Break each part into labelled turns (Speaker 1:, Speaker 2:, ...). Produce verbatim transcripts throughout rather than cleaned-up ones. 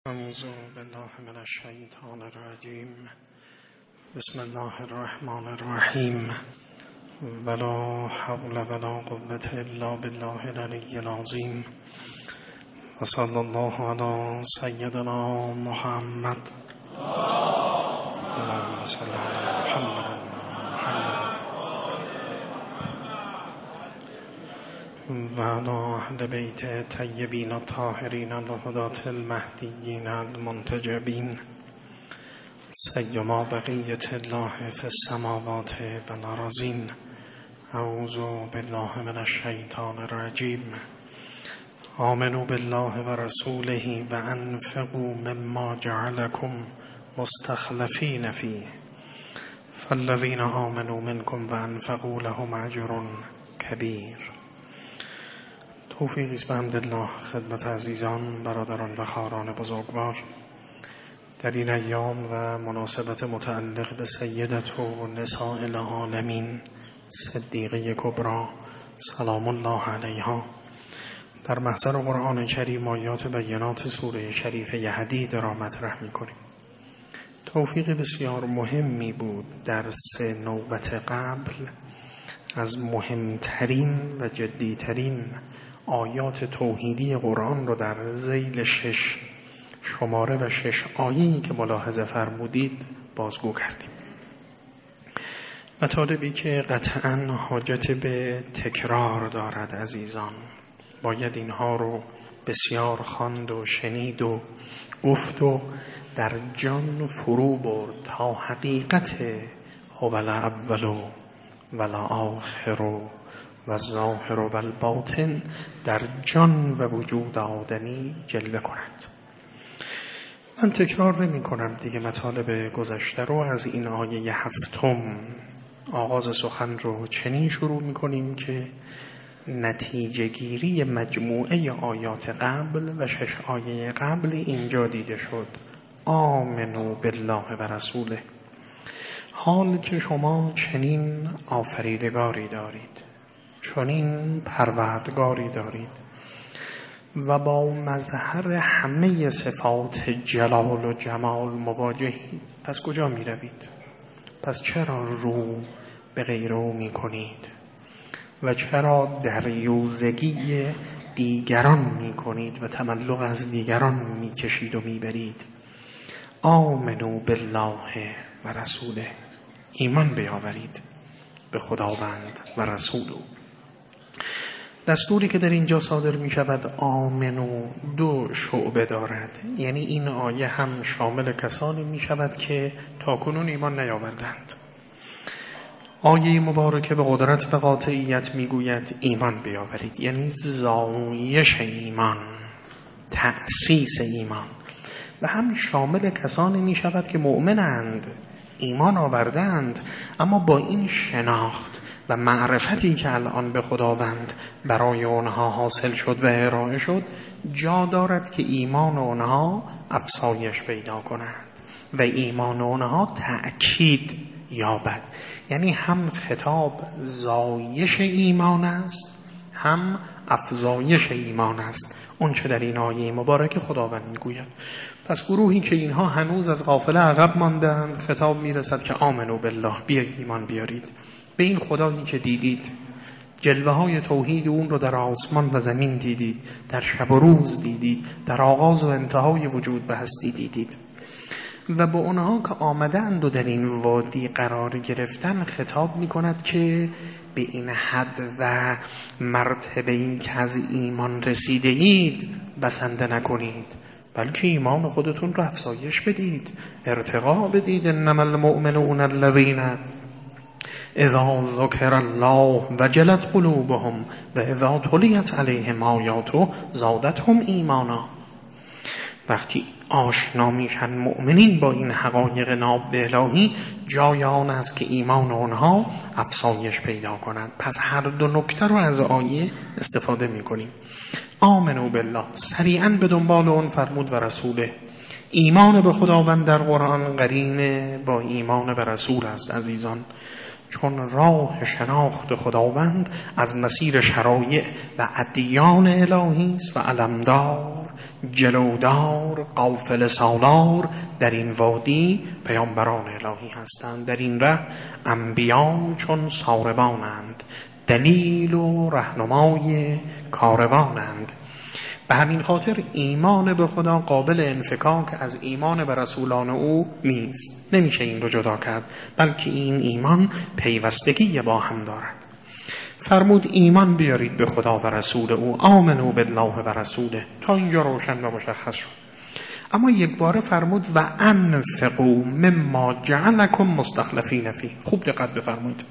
Speaker 1: اعوذ بالله من الشیطان الرجیم. بسم الله الرحمن الرحیم. ولا حول ولا قوة الا بالله العلی العظیم. و صلی الله علی سیدنا محمد. اللهم صل علی محمد و علی اهل بیت طیبین الطاهرین الهداة المهدیین المنتجبین سیما بقیة الله فی السماوات والارضین. اعوذ بالله من الشیطان الرجیم. آمنوا بالله و رسوله و انفقوا مما جعلكم مستخلفین فیه فالذین آمنوا منکم و انفقوا لهم اجر کبیر. توفیق است به حمدالله خدمت عزیزان، برادران و خواهران بزرگوار در این ایام و مناسبت متعلق به سیدت و نساء العالمین صدیقه کبری سلام الله علیها در محضر قرآن کریم آیات بینات سوره شریفه حدید را مطرح می‌کنیم. توفیق بسیار مهمی بود. درس نوبت قبل از مهمترین و جدیترین آیات توحیدی قرآن رو در ذیل شش شماره و شش آیه‌ای که ملاحظه فرمودید بازگو کردیم. مطالبی که قطعاً حاجت به تکرار دارد عزیزان. باید اینها رو بسیار خواند و شنید و گفت و در جان فرو برد تا حقیقت هو الاول و الاخر و الظاهر و الباطن در جان و وجود آدمی جلوه کند. من تکرار نمی کنم دیگه مطالب گذشته رو. از این آیه هفتم آغاز سخن رو چنین شروع می کنیم که نتیجه گیری مجموعه آیات قبل و شش آیه قبل اینجا دیده شد. آمنوا بالله و رسوله. حال که شما چنین آفریدگاری دارید، چنین پروردگاری دارید و با مظهر همه صفات جلال و جمال مواجهید، پس کجا می روید؟ پس چرا رو به غیر او می کنید و چرا دریوزگی دیگران می کنید و تملق از دیگران می کشید و می برید؟ آمنوا بالله و رسوله. ایمان بیاورید به خداوند و رسول او. دستوری که در اینجا صادر می شود آمنو دو شعبه دارد. یعنی این آیه هم شامل کسانی می شود که تاکنون ایمان نیاوردند. آیه مبارکه به قدرت و قاطعیت می گوید ایمان بیاورید، یعنی زایش ایمان، تأسیس ایمان. و هم شامل کسانی می شود که مؤمنند، ایمان آوردند، اما با این شناخت و معرفتی که الان به خداوند برای آنها حاصل شد و ارائه شد جا دارد که ایمان آنها افزایش پیدا کند و ایمان آنها تأکید یابد. یعنی هم خطاب زایش ایمان است، هم افزایش ایمان است. اون چه در این آیه مبارک خداوند میگوید. پس گروهی که اینها هنوز از غافله عقب ماندند خطاب میرسد که آمنو بالله، بیایید ایمان بیارید به این خدایی که دیدید، جلوه های توحید اون رو در آسمان و زمین دیدید، در شب و روز دیدید، در آغاز و انتهای وجود به هستی دیدید. و به اونها که آمدند و در این وادی قرار گرفتن خطاب می کند که به این حد و مرتبه این که از ایمان رسیده اید بسنده نکنید، بلکه ایمان خودتون رو افزایش بدید، ارتقا بدید. انما المؤمنون الذین اذا ذکر الله وجلت قلوبهم و اذا تلیت علیهم آیاته زادتهم ایمانا. وقتی آشنا میشن مؤمنین با این حقایق ناب الهی، جای آن است که ایمان آنها افزایش پیدا کند. پس هر دو نکته رو از آیه استفاده میکنیم. آمنو بالله، سریعا به دنبال اون فرمود و رسوله. ایمان به خداوند در قرآن قرین با ایمان به رسول است عزیزان، چون راه شناخت خداوند از مسیر شرایع و ادیان الهی است و علمدار جلودار غافل سالار در این وادی پیامبران الهی هستند. در این ره انبیا چون ساربانند، دلیل و رهنمای کاروانند. به همین خاطر ایمان به خدا قابل انفکاک از ایمان به رسولان او نیست. نمیشه این رو جدا کرد، بلکه این ایمان پیوستگی با هم دارد. فرمود ایمان بیارید به خدا و رسول او، آمنو بالله و رسوله. تا اینجا روشن و مشخص شد. اما یک باره فرمود و انفقوا مما جعلکم مستخلفین فیه. خوب دقت بفرمایید.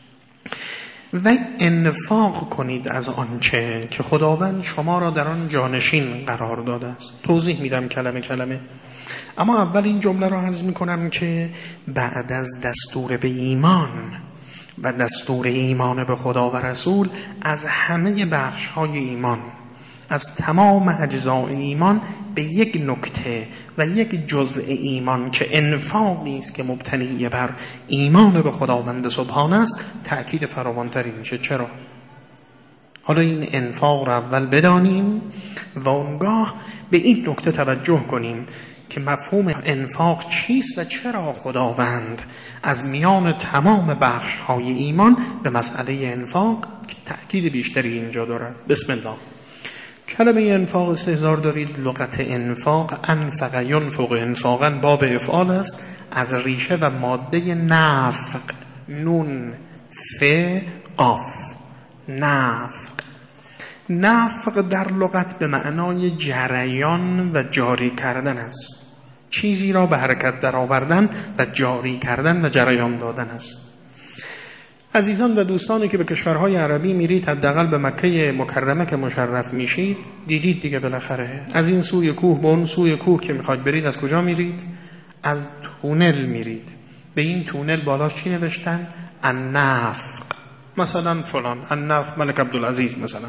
Speaker 1: و انفاق کنید از آنچه که خداوند شما را در آن جانشین قرار داده است. توضیح میدم کلمه کلمه. اما اول این جمله را عرض میکنم که بعد از دستور به ایمان و دستور ایمان به خدا و رسول، از همه بخش های ایمان، از تمام اجزای ایمان، به یک نکته و یک جزء ایمان که انفاقی است که مبتنی بر ایمان به خداوند سبحانه است، تأکید فراوانتری میشه. چرا؟ حالا این انفاق را اول بدانیم و اونگاه به این نکته توجه کنیم که مفهوم انفاق چیست و چرا خداوند از میان تمام بخش های ایمان به مسئله انفاق تأکید بیشتری اینجا دارد. بسم الله. کلمه انفاق استحضار دارید. لغت انفاق انفق ینفق انفاقا باب افعال است، از ریشه و ماده نفق، نون ف قاف. نفق نفق در لغت به معنای جریان و جاری کردن است. چیزی را به حرکت در آوردن و جاری کردن و جریان دادن است. عزیزان و دوستانی که به کشورهای عربی میرید، حداقل به مکه مکرمه که مشرف میشید، دیدید دیگه بالاخره از این سوی کوه به اون سوی کوه که میخواید برید از کجا میرید؟ از تونل میرید. به این تونل بالاش چی نوشتن؟ النفق. مثلا فلان النفق ملک عبدالعزیز مثلا.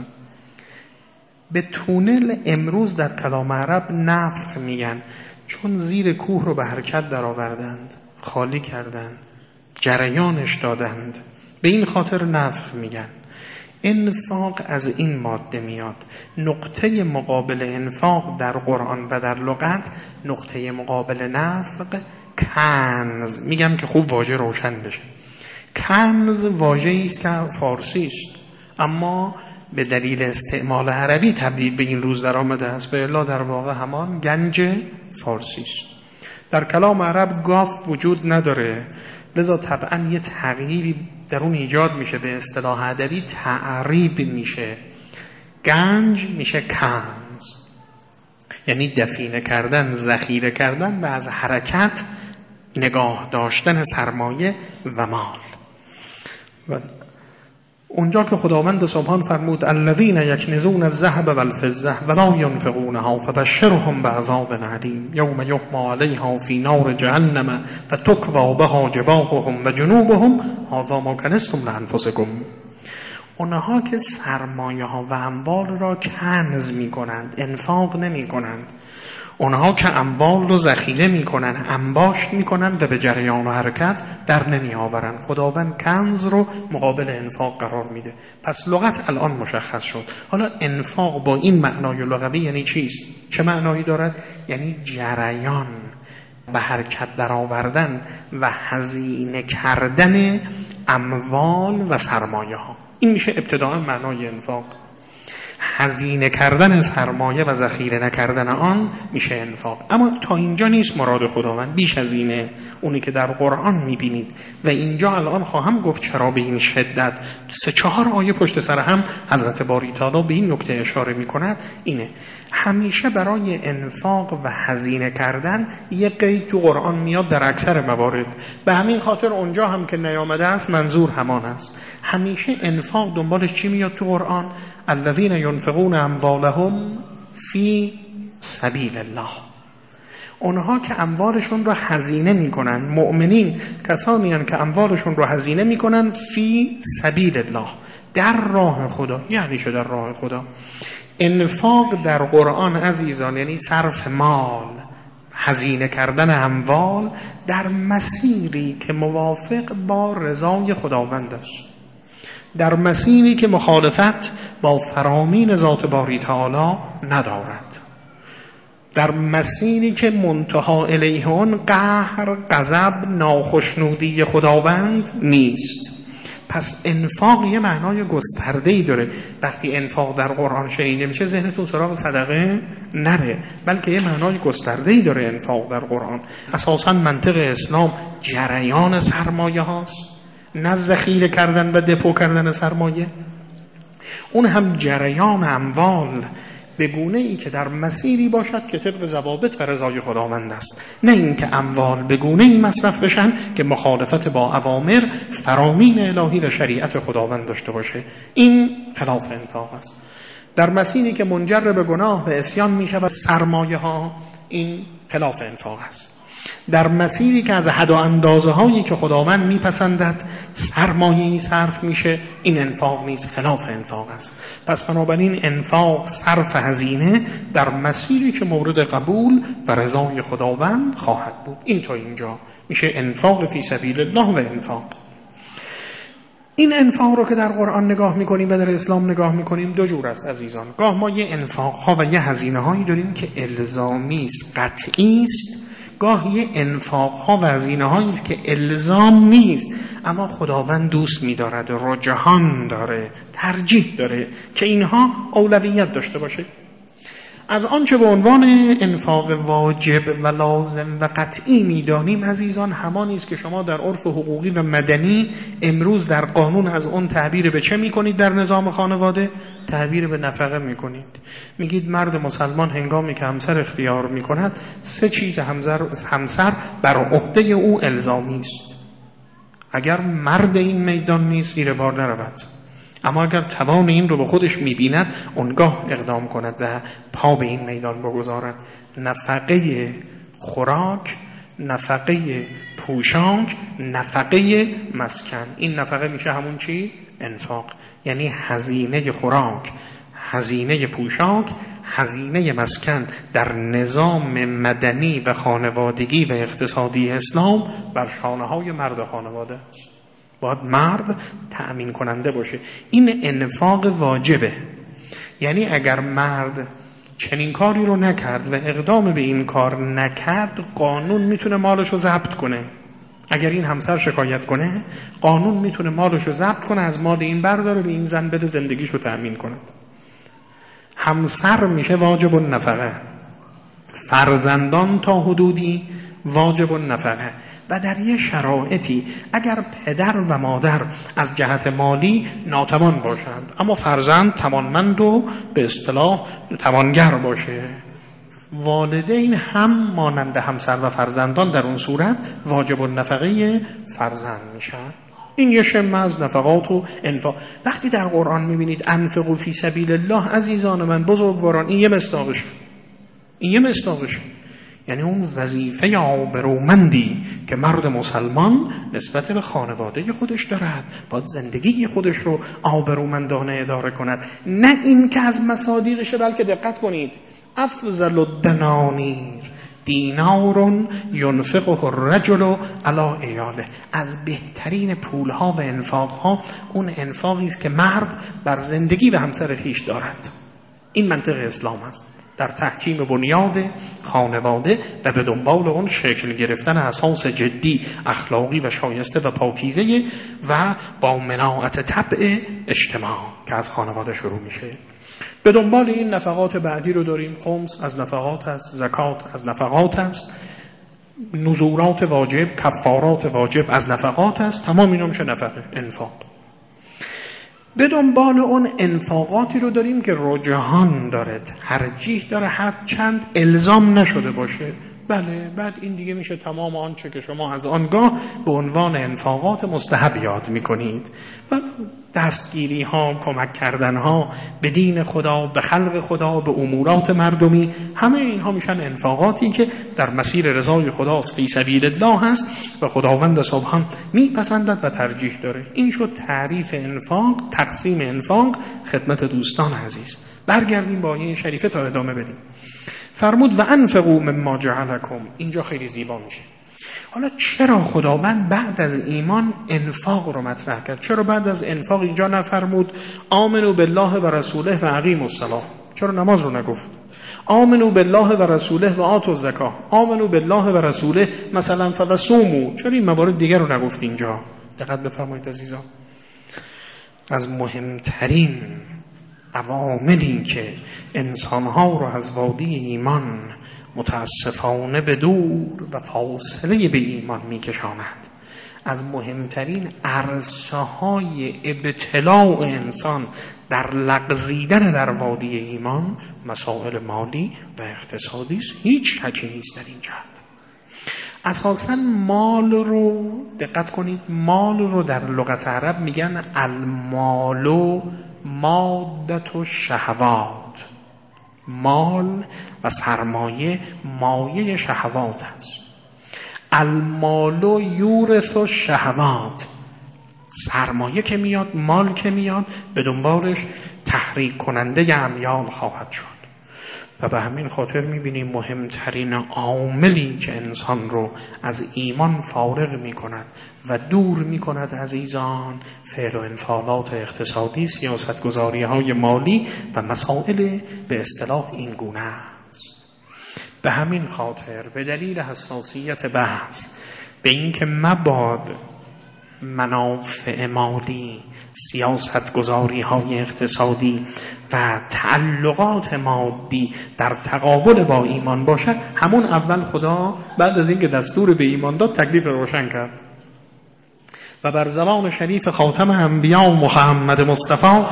Speaker 1: به تونل امروز در کلام عرب نفق میگن، چون زیر کوه رو به حرکت در آوردند، خالی کردند، جریانش دادند، به این خاطر نفق میگن. انفاق از این ماده میاد. نقطه مقابل انفاق در قرآن و در لغت، نقطه مقابل نفق کنز. میگم که خوب واژه روشن بشه. کنز واژه‌ای است که فارسی است، اما به دلیل استعمال عربی تبدیل به این روز در آمده است. به الا در واقع همان گنج فارسی است. در کلام عرب گاف وجود نداره، لذا طبعا یه تغییری در اون ایجاد میشه، به اصطلاح ادبی تعریب میشه. گنج میشه کنز، یعنی دفینه کردن، ذخیره کردن و از حرکت نگاه داشتن سرمایه و مال. و اونجا که خداوند سبحان فرمود الذین یکنزون الذهب والفضة ولا ينفقونها فبشرهم بعذاب علیم یوم یحمى علیها فی نار جهنم فتکوی بها جباههم و جنوبهم هذا ما کنزتم لانفسکم. اونها که سرمایه ها و اموال را کنز می کنند، انفاق نمی کنند، اونها که اموال رو ذخیره می کنند، انباشت می کنند و به جریان و حرکت در نمی آورند، خداوند کنز رو مقابل انفاق قرار میده. پس لغت الان مشخص شد. حالا انفاق با این معنای لغوی یعنی چیست؟ چه معنایی دارد؟ یعنی جریان، به حرکت در آوردن و هزینه کردن اموال و سرمایه ها. این میشه ابتداء معنای انفاق. هزینه کردن سرمایه و ذخیره نکردن آن میشه انفاق. اما تا اینجا نیست مراد خداوند، بیش از اینه، اونی که در قرآن میبینید. و اینجا الان خواهم گفت چرا به این شدت سه چهار آیه پشت سر هم حضرت باری تعالی به این نکته اشاره میکند. اینه همیشه برای انفاق و هزینه کردن یه قید تو قرآن میاد در اکثر موارد. به همین خاطر اونجا هم که نیامده است منظور همان است. همیشه انفاق دنبالش چی میاد تو قرآن؟ الذین ينفقون اموالهم فی سبیل الله. اونها که اموالشون رو هزینه میکنن، مؤمنین کسانی هستند که اموالشون رو هزینه میکنن فی سبیل الله، در راه خدا. یعنی چه در راه خدا؟ انفاق در قرآن عزیزان یعنی صرف مال، هزینه کردن اموال در مسیری که موافق با رضای خداوند است، در مسیری که مخالفت با فرامین ذات باری تعالی ندارد. در مسیری که منتها الیه اون قهر، غضب، ناخشنودی خداوند نیست. پس انفاق یه معنای گسترده‌ای داره. وقتی انفاق در قرآن شنیده میشه ذهنتون سراغ صدقه نره، بلکه یه معنای گسترده‌ای داره انفاق در قرآن. اساساً منطق اسلام جریان سرمایه هاست، نه ذخیره کردن و دپو کردن سرمایه. اون هم جریان اموال به گونه ای که در مسیری باشد که طبق ضوابط و رضای خداوند است، نه اینکه اموال به گونه ای مصرف بشن که مخالفت با اوامر، فرامین الهی و شریعت خداوند داشته باشه. این خلاف انفاق است. در مسیری که منجر به گناه و عصیان می شود سرمایه ها، این خلاف انفاق است. در مسیری که از حد و اندازه هایی که خداوند میپسندد سرمایه‌ای صرف میشه، این انفاق نیست، خلاف انفاق است. پس بنابراین انفاق صرف هزینه در مسیری که مورد قبول و رضای خداوند خواهد بود. این تا اینجا میشه انفاق فی سبیل الله و انفاق. این انفاق رو که در قرآن نگاه میکنیم و در اسلام نگاه میکنیم دو جور است عزیزان. گاه ما یه انفاق ها و یه هزینه هایی داریم که الزامی است، قطعی است. گاه یه انفاق ها و هزینه هایی است که الزام نیست، اما خداوند دوست می‌دارد، رجحان داره، ترجیح داره که اینها اولویت داشته باشه. از آنچه به عنوان انفاق واجب و لازم و قطعی می‌دانیم عزیزان، همانی است که شما در عرف حقوقی و مدنی امروز در قانون از اون تعبیر به چه می‌کنید؟ در نظام خانواده تعبیر به نفقه می‌کنید. میگید مرد مسلمان هنگامی که همسر اختیار می‌کند سه چیز همسر بر عهده او الزامی است. اگر مرد این میدان نیست زیر بار نرود، اما اگر توان این رو به خودش می‌بیند اونگاه اقدام کند و پا به این میدان بگذارد. نفقه خوراک، نفقه پوشاک، نفقه مسکن. این نفقه میشه همون چی؟ انفاق. یعنی هزینه خوراک، هزینه پوشاک، هزینه مسکن در نظام مدنی و خانوادگی و اقتصادی اسلام بر شانه‌های مرد خانواده. باید مرد تأمین کننده باشه. این انفاق واجبه. یعنی اگر مرد چنین کاری رو نکرد و اقدام به این کار نکرد، قانون میتونه مالش رو ضبط کنه. اگر این همسر شکایت کنه، قانون میتونه مالش رو ضبط کنه، از مال این برداره به این زن بده زندگیش رو تأمین کنه. همسر میشه واجب النفقه، فرزندان تا حدودی واجب النفقه. و در یه شرایطی اگر پدر و مادر از جهت مالی ناتوان باشند اما فرزند توانمند و به اصطلاح توانگر باشه، والدین هم مانند همسر و فرزندان در اون صورت واجب النفقه فرزند میشن. این یه شمه از نفقات و انفاق. وقتی در قرآن میبینید انفقوا فی سبیل الله عزیزان من بزرگواران، این یه مصداقش، این یه مصداقش یعنی اون وظیفه آبرومندی که مرد مسلمان نسبت به خانواده خودش دارد، باید زندگی خودش رو آبرومندانه اداره کند، نه این که از مصادیقشه. بلکه دقت کنید، افضل الدنانیر دینار ینفقه الرجل علی عیاله. از بهترین پولها و انفاقها اون انفاقی است که مرد بر زندگی و همسر خویش دارد. این منطق اسلام است در تحکیم بنیاد خانواده و به دنبال اون شکل گرفتن اساس جدی اخلاقی و شایسته و پاکیزه و با مناعت طبع اجتماع که از خانواده شروع میشه. به دنبال این نفقات بعدی رو داریم. خمس از نفقات است، زکات از نفقات است، نذورات واجب، کفارات واجب از نفقات است. تمام اینا میشه نفقه، انفاق. به دنبال اون انفاقاتی رو داریم که رجحان داره، ترجیح داره، هر چند الزام نشده باشه. بله، بعد این دیگه میشه تمام آنچه که شما از آنگاه به عنوان انفاقات مستحب یاد میکنید. و دستگیری ها، کمک کردن ها به دین خدا، به خلق خدا، به امورات مردمی، همه اینها میشن انفاقاتی که در مسیر رضای خداست، فی سبیل الله هست و خداوند سبحان میپسندد و ترجیح داره. این شد تعریف انفاق، تقسیم انفاق خدمت دوستان عزیز. برگردیم با آیه شریفه تا ادامه بدیم. فرمود و انفقوا مما جعلکم. اینجا خیلی زیبا میشه. حالا چرا خداوند بعد از ایمان انفاق رو مطرح کرد؟ چرا بعد از انفاق اینجا نفرمود آمنوا بالله و رسوله و اقیموا الصلاة؟ چرا نماز رو نگفت؟ آمنو بالله و رسوله و آتوا الزکاه. آمنو بالله و رسوله مثلا فصوموا. چرا این موارد دیگر رو نگفت اینجا؟ دقت بفرمایید عزیزان. از مهمترین عواملی که انسانها رو از وادی ایمان متاسفانه به دور و فاصله به ایمان میکشاند، از مهمترین عرصه‌های ابتلاع انسان در لغزیدن در وادی ایمان مسائل مالی و اقتصادی است. هیچ شکی نیست در این جهت. اساساً مال رو دقت کنید، مال رو در لغت عرب میگن المال مادة الشهوات. مال و سرمایه مایه شهوات است. المال یورث الشهوات. سرمایه که میاد، مال که میاد، به دنبالش تحریک کننده امیال خواهد شد. و به همین خاطر میبینیم مهمترین عاملی که انسان رو از ایمان فارغ میکند و دور میکند عزیزان، فعل و انفعالات اقتصادی، سیاستگذاری های مالی و مسائل به اصطلاح این گونه است. به همین خاطر به دلیل حساسیت بحث به اینکه مباد منافع مالی، سیاستگذاری های اقتصادی و تعلقات مادی در تقابل با ایمان باشد، همون اول خدا بعد از اینکه دستور به ایمان داد تکلیف روشن کرد و بر زبان شریف خاتم انبیا و محمد مصطفی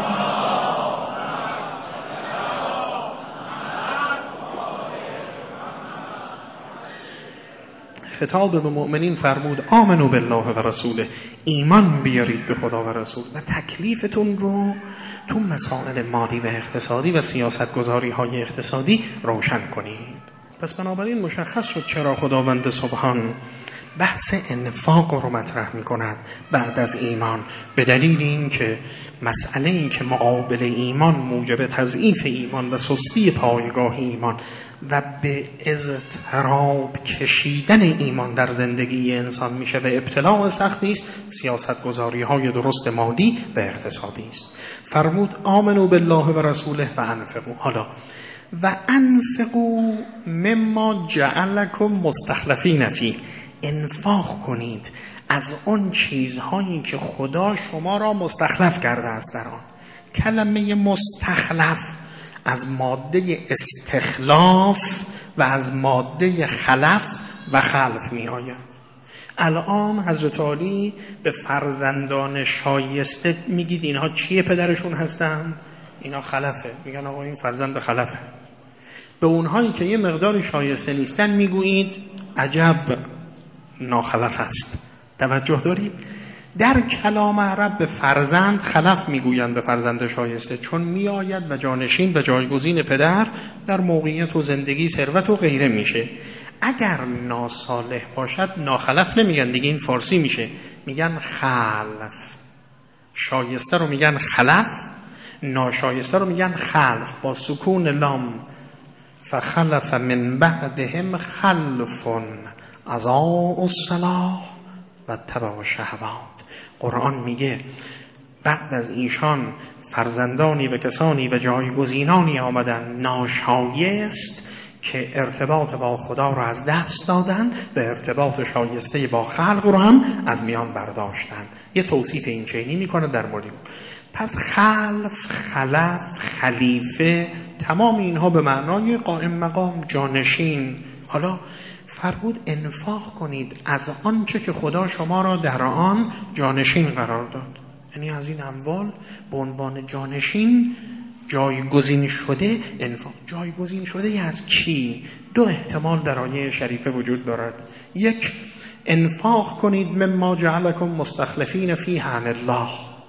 Speaker 1: خطاب به مؤمنین فرمود آمنو بالله و رسوله، ایمان بیارید به خدا و رسول و تکلیفتون رو تو مسائل مالی و اقتصادی و سیاستگذاری های اقتصادی روشن کنید. پس بنابراین مشخص شد چرا خداوند سبحان بحث انفاق رو مطرح می کند بعد از ایمان، به دلیل این که مسئله این که مقابل ایمان موجب تضعیف ایمان و سستی پایگاه ایمان و به اضطراب کشیدن ایمان در زندگی انسان میشه و ابتلاع سختی است، سیاستگذاری های درست مالی و اقتصادی است. فرمود آمنو بالله و رسوله و انفقوا. حالا و انفقوا مما جعلکم مستخلفین فیه، انفاق کنید از آن چیزهایی که خدا شما را مستخلف کرده است در آن. کلمه مستخلف از ماده استخلاف و از ماده خلف و خلف می آید. الان حضرت علی به فرزندان شایسته میگید اینها چیه پدرشون هستن؟ اینا خلفه. میگن آقا این فرزند خلفه. به اونهایی که یه مقداری شایسته نیستن میگویید عجب ناخلف است. توجه دارید؟ در کلام عرب به فرزند خلف میگویند به فرزند شایسته، چون میآید و جانشین و جایگزین پدر در موقعیت و زندگی، ثروت و غیره میشه. اگر ناصالح باشد ناخلف نمیگن دیگه، این فارسی میشه، میگن خلف. شایسته رو میگن خلف، ناشایسته رو میگن خلف با سکون لام. فخلف من بعدهم خلف اضاعوا الصلاة و اتبعوا الشهوات. قرآن میگه بعد از ایشان فرزندانی و کسانی و جایگزینانی آمدن ناشایست که ارتباط با خدا رو از دست دادن و ارتباط شایسته با خلق رو هم از میان برداشتن. یه توصیف این چینی میکنه در مورد. پس خلف، خلف، خلیفه، تمام اینها به معنای قائم مقام، جانشین. حالا فرمود انفاق کنید از آنچه که خدا شما را در آن جانشین قرار داد، یعنی از این اموال به عنوان جانشین جایگزین شده انفاق. جایگزین شده از کی؟ دو احتمال در آیه شریفه وجود دارد. یک، انفاق کنید مما جعلکم مستخلفین فیه عن الله،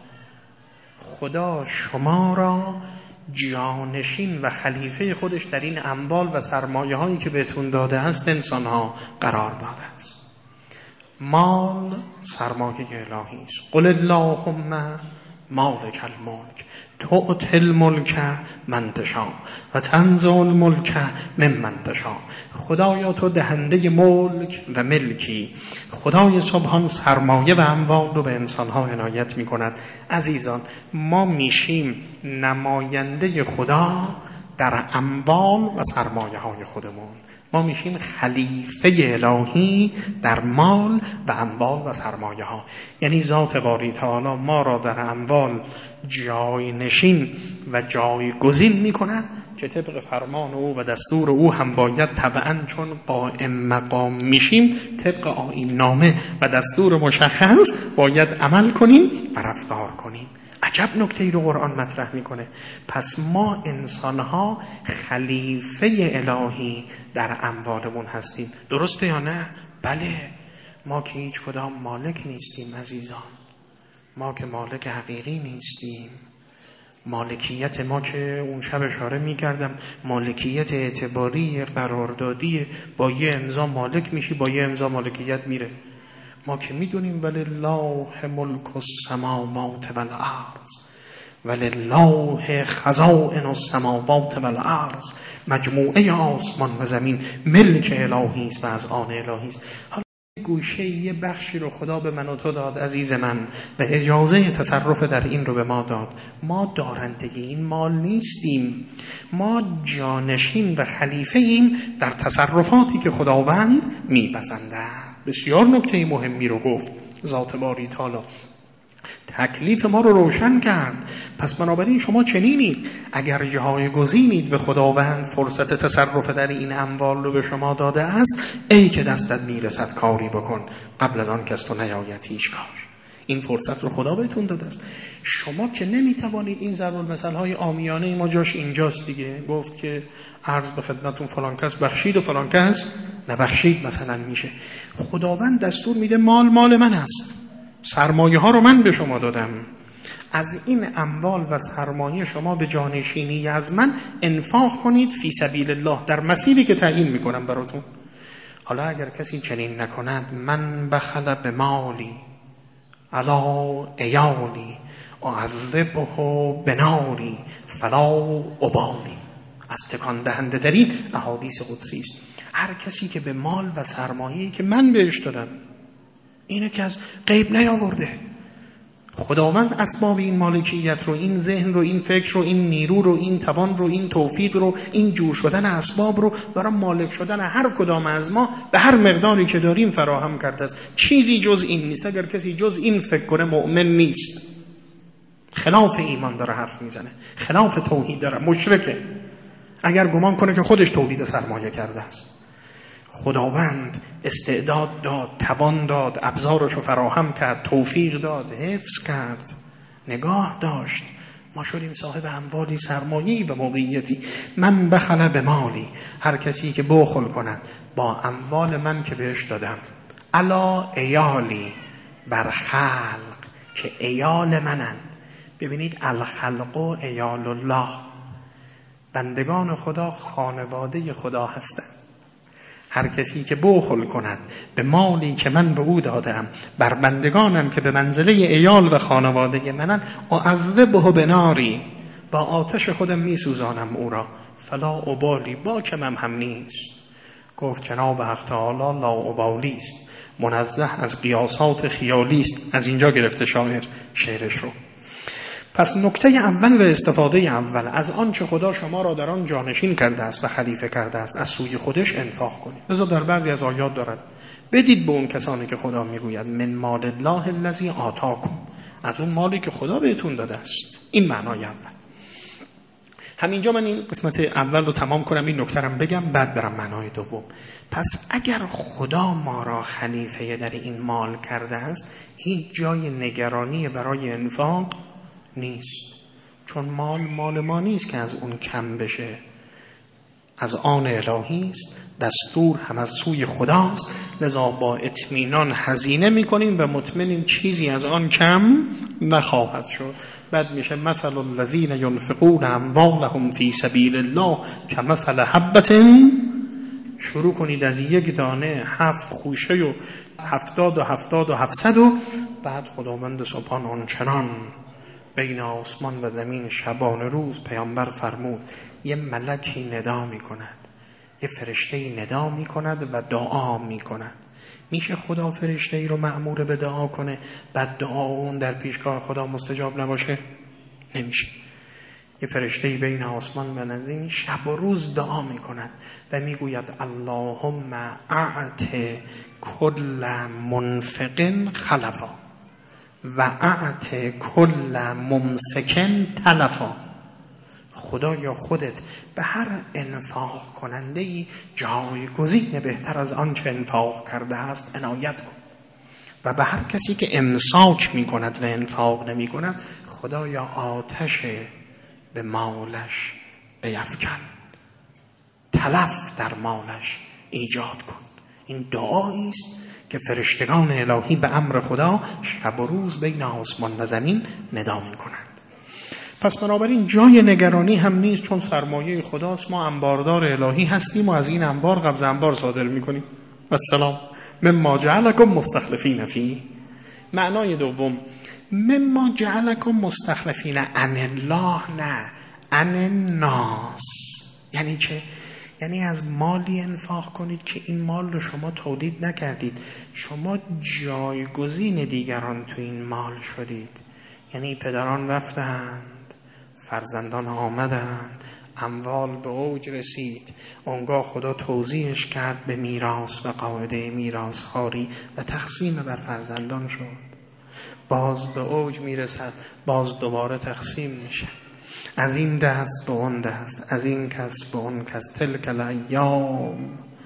Speaker 1: خدا شما را جانشین و خلیفه خودش در این اموال و سرمایه هایی که بهتون داده است انسان ها قرار داده است. مال سرمایه الهی است. قل اللهم مالک الملک تؤتی الملک من تشاء و تنزع الملک ممن تشاء. خدایا تو دهنده ملک و ملکی. خدای سبحان سرمایه و اموال رو به انسانها عنایت می کند. عزیزان، ما میشیم نماینده خدا در اموال و سرمایه های خودمون. ما میشیم خلیفه الهی در مال و اموال و سرمایه ها. یعنی ذات باری تعالی ما را در اموال جای نشین و جایگزین میکند که طبق فرمان او و دستور او هم باید طبعاً چون قائم مقام میشیم طبق آیین نامه و دستور مشخص باید عمل کنیم و رفتار کنیم. عجب نکته ای رو قرآن مطرح میکنه. پس ما انسانها خلیفه الهی در اموالمون هستیم. درسته یا نه؟ بله. ما که هیچ کدام مالک نیستیم عزیزان. ما که مالک حقیقی نیستیم. مالکیت ما که اون شب اشاره میکردم مالکیت اعتباری قراردادی، با یه امضا مالک میشی، با یه امضا مالکیت میره. ما که میدونیم ولله ملک السماوات والارض ولله خزائن السماوات والارض، مجموعه آسمان و زمین ملک الهی است و از آن الهی است. حالا گوشه یه بخشی رو خدا به من و تو داد عزیز من و اجازه تصرف در این رو به ما داد. ما دارندگی این مال نیستیم. ما جانشین و خلیفه ایم در تصرفاتی که خداوند میپسنده. بسیار نکته مهمی رو گفت ذات باری تعالی. تکلیف ما رو روشن کرد. پس بنابراین شما چنینید، اگر جایگزینید به خداوند فرصت تصرف در این اموال رو به شما داده است، ای که دستت میرسد کاری بکن قبل از آن که از تو نیاید هیچ کار. این فرصت رو خدا بهتون داده است. شما که نمیتوانید این ضرب المثل های عامیانه ما جاش اینجاست دیگه. گفت که عرض به خدمتون فلان کس بخشید و فلان کس نبخشید مثلا میشه. خداوند دستور میده مال مال من است، سرمایه ها رو من به شما دادم، از این اموال و سرمایه شما به جانشینی از من انفاق کنید فی سبیل الله در مسیری که تعیین میکنم براتون. حالا اگر کسی چنین نکند، من بخل به مالی علا ایالی اعذبه بناری فلا ابالی، از تکان دهنده ترین احادیث قدسی است. هر کسی که به مال و سرمایه‌ای که من بهش دادم، اینه که از غیب نیاورده، خداوند اسباب این مالکیت رو، این ذهن رو، این فکر رو، این نیرو رو، این توان رو، این توفیق رو، این جور شدن اسباب رو برای مالک شدن هر کدام از ما به هر مقداری که داریم فراهم کرده است. چیزی جز این نیست. اگر کسی جز این فکر کنه مؤمن نیست، خلاف ایمان داره حرف میزنه، خلاف توحید داره، مشرکه. اگر گمان کنه که خودش تولید سرمایه کرده است. خداوند استعداد داد، توان داد، ابزارش رو فراهم کرد، توفیق داد، حفظ کرد، نگاه داشت. ما شدیم صاحب اموالی، سرمایه‌ای و موقعیتی. من بخل به مالی، هر کسی که بخل کند با اموال من که بهش دادم، علا ایالی، بر خلق که ایال منن. ببینید الخلق و ایال الله، بندگان خدا خانواده خدا هستند. هر کسی که بخل کند به مالی که من به او دادم بر بندگانم که به منزله ایال و خانواده منن، اعذبه بناری، با آتش خودم می سوزانم او را، فلا ابالی، با کمم هم نیست. گفت جناب حق تعالی لا ابالی است، منزه از قیاسات خیالی است. از اینجا گرفته شاعر شعرش رو. پس نکته اول و استفاده اول از آن چه خدا شما را در آن جانشین کرده است و خلیفه کرده است از سوی خودش انفاق کنید. لذا در بعضی از آیات دارد بدید به اون کسانی که خدا میگوید من مال الله الذی آتاکم، از اون مالی که خدا بهتون داده است. این معنای اول. همینجا من این قسمت اول رو تمام کنم، این نکته رو بگم، بعد برم معنای دوم. پس اگر خدا ما را خلیفه در این مال کرده است، هیچ جای نگرانی برای انفاق نیست، چون مال مال ما نیست که از اون کم بشه، از آن الهی است، دستور هم از سوی خداست. لذا با اطمینان هزینه میکنیم و مطمئنیم چیزی از آن کم نخواهد شد. بعد میشه مثل الذین ينفقون اموالهم فی سبیل الله کمثل حبة، شروع کنید از یک دانه هفت خوشه و هفتاد و هفتاد و هفتصد و بعد خداوند سبحان آنچنان بین آسمان و زمین شبانه روز پیامبر فرمود یه ملکی ندا می کند، یه فرشته‌ای ندا می کند و دعا می کند. میشه خدا فرشته‌ای رو مأمور به دعا کنه بعد دعا اون در پیشگاه خدا مستجاب نباشه؟ نمیشه. یه فرشته‌ای بین آسمان و زمین شب و روز دعا میکند و میگوید اللهم اعط کل منفق خلفا و اعط کل ممسک تلفا. خدایا خودت به هر انفاق کننده‌ای جایگزین بهتر از آنچه انفاق کرده است عنایت کن و به هر کسی که امساک میکند و انفاق نمیکند خدایا آتش به مالش بیفکن، تلف در مالش ایجاد کن. این دعایی است که فرشتگان الهی به امر خدا شب و روز بین آسمان و زمین ندا میکنند. پس بنابراین جای نگرانی هم نیست، چون سرمایه خداست. ما انباردار الهی هستیم و از این انبار قبض انبار صادر میکنیم. السلام مما جعلکم مستخلفین فیه. معنای دوم مما جعلکم مستخلفین عن الله، نه عن الناس. یعنی چه؟ یعنی از مالی انفاق کنید که این مال رو شما تولید نکردید، شما جایگزین دیگران تو این مال شدید. یعنی پدران رفتند، فرزندان آمدند، اموال به اوج رسید، اونگاه خدا توزیعش کرد به میراث و قاعده میراث خواری و تقسیم بر فرزندان شد. باز به اوج میرسد، باز دوباره تقسیم میشه، از این دست به اون دست، از این کس به اون کس. تلک الایام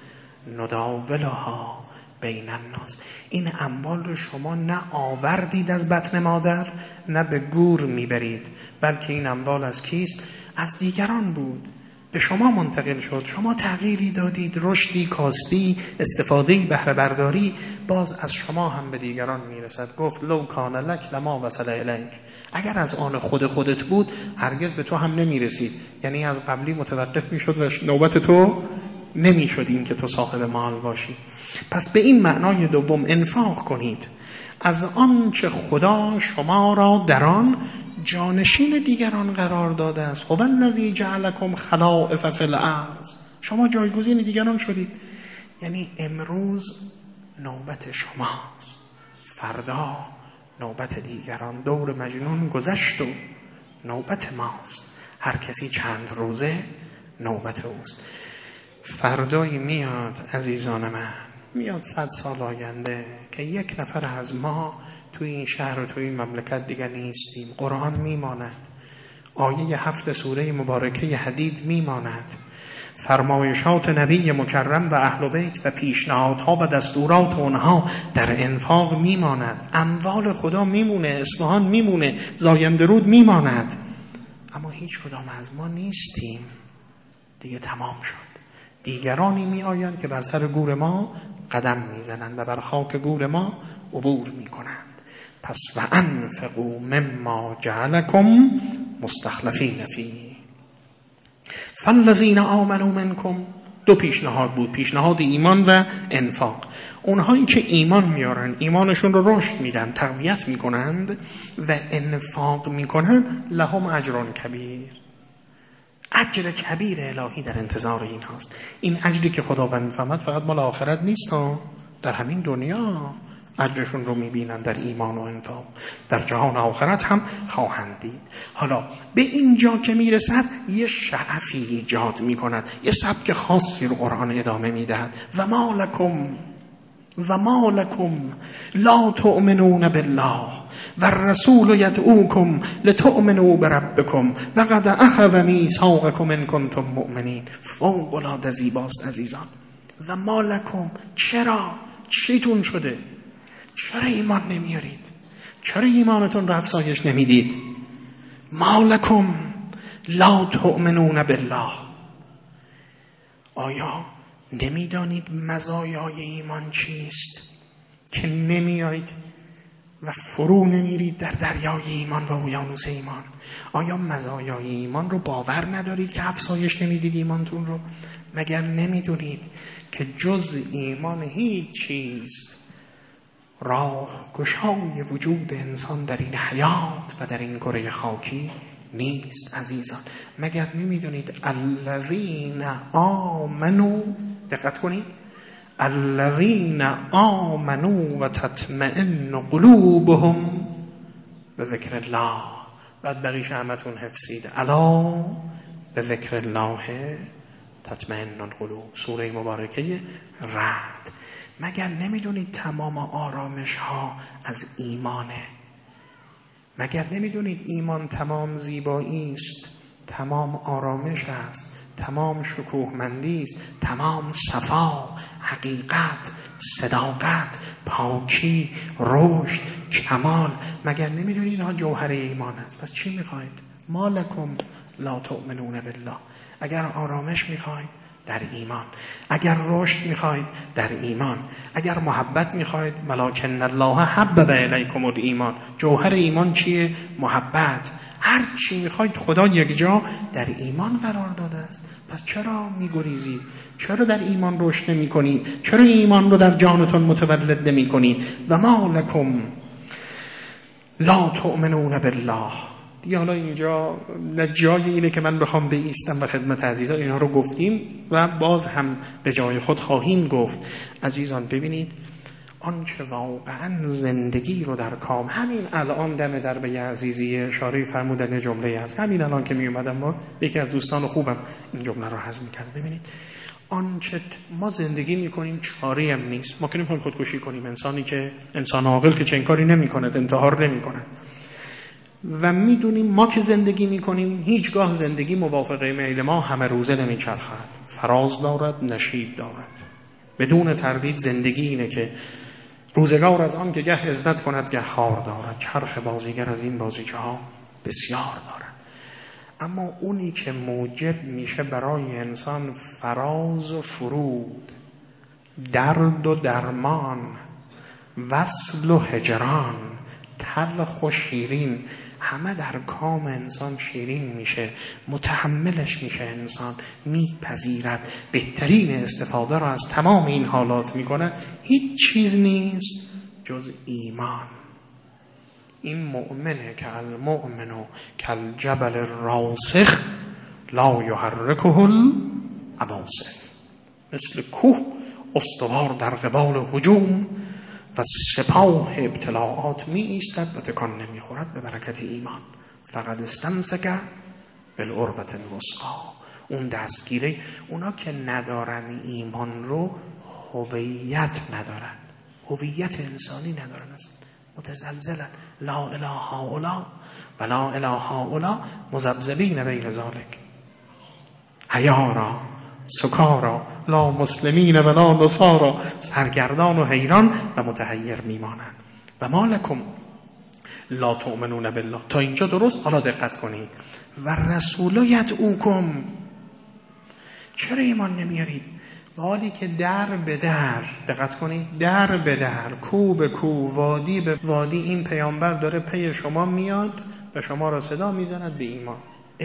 Speaker 1: نداولها بین الناس. این اموال رو شما نه آوردید از بطن مادر، نه به گور میبرید، بلکه این اموال از کیست؟ از دیگران بود، به شما منتقل شد. شما تغییری دادید، رشدی کاستی، استفادهی، بهره برداری، باز از شما هم به دیگران میرسد. گفت لو کان لک لما وصل الیک. اگر از آن خود خودت بود هرگز به تو هم نمیرسید. یعنی از قبلی متوقف میشد و نوبت تو نمیشد این که تو صاحب مال باشی. پس به این معنای دوم انفاق کنید از آن چه خدا شما را در آن جانشین دیگران قرار داده است. هو الذی جعلکم خلائف فی الارض. شما جایگزین دیگران شدید. یعنی امروز نوبت شماست، فردا نوبت دیگران. دور مجنون گذشت و نوبت ماست. هر کسی چند روزه نوبت اوست. فردایی میاد عزیزان من، میاد صد سال آینده که یک نفر از ما توی این شهر و توی این مملکت دیگر نیستیم. قرآن میماند، آیه هفت سوره مبارکه حدید میماند، فرمایشات نبی مکرم و اهل بیت و پیشنهادها و دستورات اونها در انفاق میماند. اموال خدا میمونه، اصفهان میمونه، زایندرود میماند. اما هیچ کدام از ما نیستیم. دیگه تمام شد. دیگرانی می آیند که بر سر گور ما قدم میزنند و بر خاک گور ما عبور میکنند. پس و انفقوا مما جعلکم مستخلفین فیه فالذین آمنوا منکم. دو پیشنهاد بود، پیشنهاد ایمان و انفاق. اونهایی که ایمان میارن، ایمانشون رو رشد میدن، تقویت میکنند و انفاق میکنند، لهم اجر کبیر. اجر کبیر الهی در انتظار این هاست. این اجری که خداوند میفهمد فقط مال آخرت نیست ها، در همین دنیا اجرشون رو میبینن در ایمان و انفاق، در جهان آخرت هم خواهند دید. حالا به اینجا که میرسد یه شعفی ایجاد میکند، یه سبک خاصی رو قرآن ادامه میدهد. و ما لکم و ما لکم لا تؤمنون بالله و الرسول یدعوکم لتؤمنوا بربکم و قد اخذ میثاقکم ان کنتم مؤمنین. فوق العاده زیباست عزیزان. و ما لکم، چرا؟ چیتون شده؟ چرا ایمان نمیارید؟ چرا ایمانتون رو افزایش نمیدید؟ ما لکم لا تؤمنون بالله. آیا نمیدانید مزایای ایمان چیست که نمیایید و فرو نمیرید در دریای ایمان و اقیانوس ایمان؟ آیا مزایای ایمان رو باور ندارید که افزایش نمیدید ایمانتون رو؟ مگر نمیدونید که جز ایمان هیچ چیز راه گشای وجود انسان در این حیات و در این کره خاکی نیست عزیزان؟ مگر نمیدونید الذین آمنوا، دقت کنید، الذین آمنوا و تطمئن قلوبهم به ذکر الله بعد بقیش همتون حفظید. الا به ذکر الله تطمئن القلوب، سوره مبارکه رعد. مگر نمیدونید تمام آرامش ها از ایمانه؟ مگر نمیدونید ایمان تمام زیبایی است، تمام آرامش است، تمام شکوهمندی است، تمام صفا، حقیقت، صداقت، پاکی، رشد، کمال. مگر نمیدونید اینها جوهر ایمان است؟ پس چی میخواید؟ ما لکم لا تؤمنون بالله. اگر آرامش میخواید در ایمان، اگر رشد میخواید در ایمان، اگر محبت میخواید ولکن الله حبب الیکم الایمان. جوهر ایمان چیه؟ محبت. هر چی میخواید خدا یک جا در ایمان قرار داده است. پس چرا میگریزید؟ چرا در ایمان رشد نمیکنید؟ چرا ایمان رو در جانتون متولد نمیکنید؟ و ما لکم لا تؤمنون بالله. دیگه حالا اینجا نه جای اینه که من بخوام بایستم و خدمت عزیزان اینها رو گفتیم و باز هم به جای خود خواهیم گفت. عزیزان ببینید آنچه واقعا زندگی رو در کام، همین الان دم در به عزیزی اشاره فرمودن جمله است. همین الان که می اومدم با یکی از دوستان خوبم این جمله رو هضم می‌کرد. ببینید آنچه ما زندگی می‌کنیم چاری هم نیست. ما که نمی‌خوایم خودکشی کنیم. انسانی که انسان عاقل که چنین کاری نمی‌کنه، انتحار نمی‌کنه. و میدونیم ما که زندگی میکنیم هیچگاه زندگی موافقه میل ما همه روزه نمیچرخد، فراز دارد، نشیب دارد. بدون تردید زندگی اینه که روزگار از آن که گه عزت کند گه خار دارد، چرخ بازیگر از این بازیچه ها بسیار دارد. اما اونی که موجب میشه برای انسان فراز و فرود، درد و درمان، وصل و هجران، تلخ و شیرین، همه در کام انسان شیرین میشه، متحملش میشه، انسان میپذیرد، بهترین استفاده را از تمام این حالات میکنه. هیچ چیز نیست جز ایمان. این مؤمنه که المؤمن کالجبل الراسخ لا یحرکه العواصف. مثل کوه استوار در قبال هجوم و سپاه ابتلاعات می ایستد و تکان نمی خورد به برکت ایمان. فقط استمسک بالعروة الوثقی. اون دستگیره. اونا که ندارن ایمان رو هویت ندارن، هویت انسانی ندارن، است متزلزلن. لا اله هؤلاء و لا اله هؤلاء مذبذبین بین ذلک حیارا سکارا لا مسلمین و لا نصارا. سرگردان و حیران و متحیر میمانند. و ما لکم لا تؤمنون بالله. تا اینجا درست؟ حالا دقت کنید. و رسول یدعوکم. چرا ایمان نمیارید؟ حالی که در به در، دقت کنید، در به در، کو به کو، وادی به وادی این پیامبر داره پی شما میاد و شما را صدا میزند به ایمان.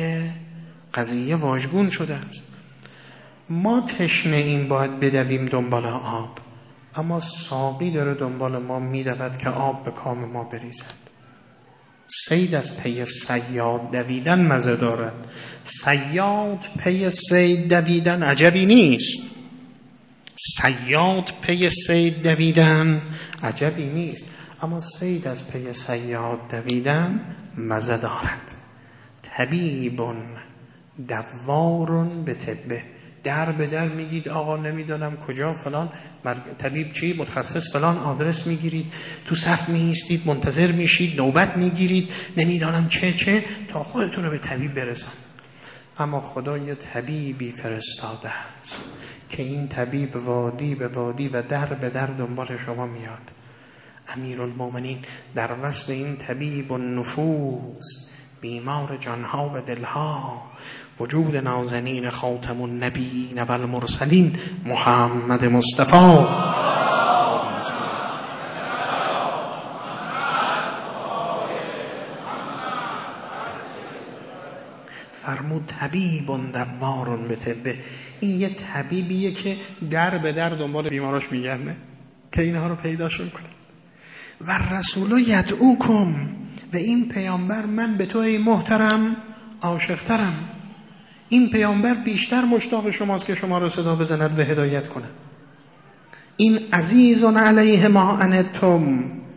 Speaker 1: قضیه واژگون شده است. ما تشنه این باید بدویم دنبال آب، اما ساقی داره دنبال ما میدود که آب به کام ما بریزد. صید از پی صیاد دویدن مزه دارد. صیاد پی صید دویدن عجبی نیست. صیاد پی صید دویدن عجبی نیست، اما صید از پی صیاد دویدن مزه دارد. طبیب دوارون به طبه. در به در میگید آقا نمیدونم کجا فلان طبیب چی متخصص فلان آدرس میگیرید، تو صف میایستید منتظر میشید، نوبت میگیرید، نمیدونم چه چه تا خودتون رو به طبیب برسن. اما خدا یه طبیبی فرستاده است که این طبیب وادی به وادی و در به در دنبال شما میاد. امیرالمومنین در وصف این طبیب النفوس، بیمار جانها و دلها، وجود نازنین خاتم النبیین و المرسلین محمد مصطفی فرمود طبیب دوار به طبه. این یه طبیبیه که در به در دنبال بیماراش میگرده که اینها رو پیداشون کنه. و رسول یدعوکم. و این پیامبر من به تو ای محترم عاشق‌ترم. این پیامبر بیشتر مشتاق شماست که شما را صدا بزند و هدایت کند. این عزیز علیه ما عنتم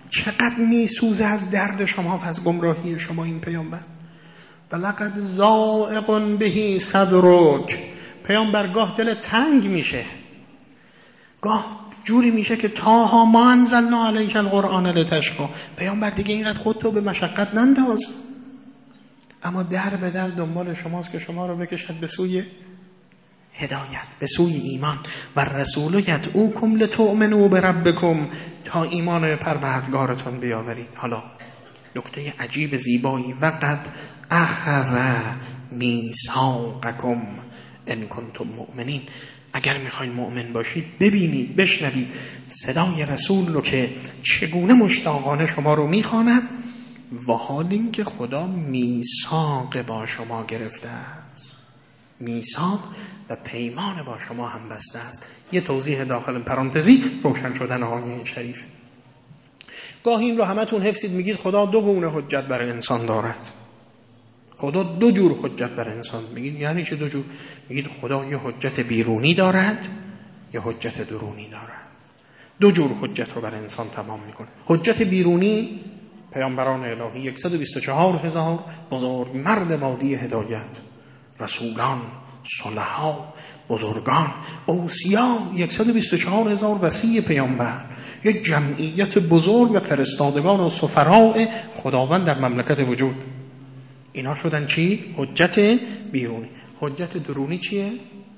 Speaker 1: چقدر میسوزه از درد شما و از گمراهی شما این پیامبر. ولقد ضاق به صدرک. پیامبر گاه دل تنگ میشه، گاه جوری میشه که تاها ما انزلنا علیک القرآن لتشقی. پیامبر دیگه اینقدر خودتو به مشقت ننداز، اما در به در دنبال شماست که شما رو بکشد به سوی هدایت، به سوی ایمان. و رسول یدعوکم لتؤمنوا بربکم، تا ایمان پروردگارتون بیاورید. حالا نکته عجیب زیبایی، وقد اخذ میثاقکم ان کنتم مؤمنین. اگر میخواین مؤمن باشید ببینید، بشنوید صدای رسول رو که چگونه مشتاقانه شما رو میخواند، و حال این که خدا میثاق با شما گرفته است، میثاق و پیمان با شما هم بسته است. یه توضیح داخل پرانتزی روشن شدن آیه شریف. گاهی این رو همتون حفظید، میگید خدا دو گونه حجت برای انسان دارد. خدا دو جور حجت برای انسان. میگید یعنی چه دو جور؟ میگید خدا یه حجت بیرونی دارد، یه حجت درونی دارد. دو جور حجت رو برای انسان تمام میکنه. حجت بیرونی، پیامبران الهی صد و بیست و چهار هزار بزرگ مرد مادی هدایت، رسولان، صلحا، بزرگان، اوصیا، صد و بیست و چهار هزار وصی پیامبر، یک جمعیت بزرگ و فرستادگان و سفراء خداوند در مملکت وجود. اینا شدن چی؟ حجت بیرونی. حجت درونی چیه؟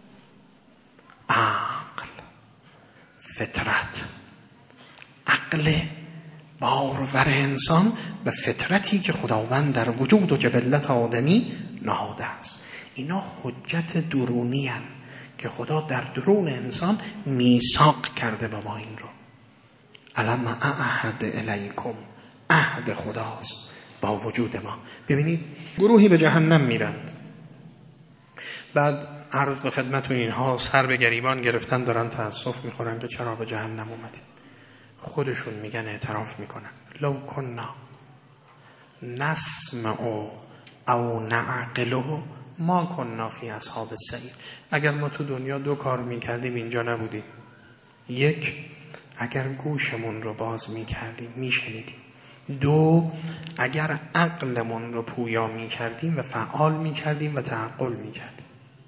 Speaker 1: عقل، فطرت، عقل باور انسان و فطرتی که خداوند در وجود و جبلت آدمی نهاده است. اینا حجت درونی هستند که خدا در درون انسان میثاق کرده با ما این رو. الم اعهد الیکم، عهد خداست با وجود ما. ببینید گروهی به جهنم میرن، بعد عرض به خدمتون اینها سر به گریبان گرفتن، دارن تأسف میخورن که چرا به جهنم اومدید. خودشون میگن، اعتراف میکنن، لو کنا نسمع او نعقل ما کنا فی اصحاب السعیر. اگر ما تو دنیا دو کار میکردیم اینجا نبودیم. یک، اگر گوشمون رو باز میکردیم میشنیدیم. دو، اگر عقلمون رو پویا میکردیم و فعال میکردیم و تعقل میکردیم.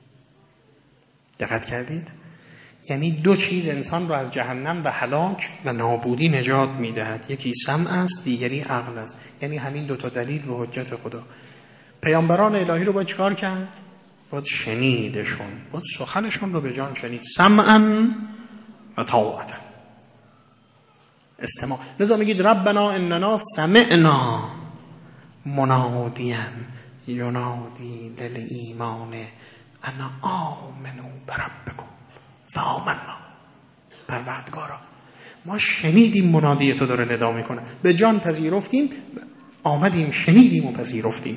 Speaker 1: دقت کردید؟ یعنی دو چیز انسان رو از جهنم و هلاک و نابودی نجات میدهد. یکی سمع است، دیگری عقل است. یعنی همین دو تا دلیل و حجت خدا. پیامبران الهی رو باید چیکار کرد؟ باید شنیدشون، باید سخنشون رو به جان شنید. سمعا و طاعتا، استماع. لذا میگید ربنا اننا سمعنا منادیا ینادی للایمان انا آمنو بربکم فآمنا. پروردگارا ما شنیدیم منادی تو داره ندا میکنه، به جان پذیرفتیم، آمدیم شنیدیم و پذیرفتیم.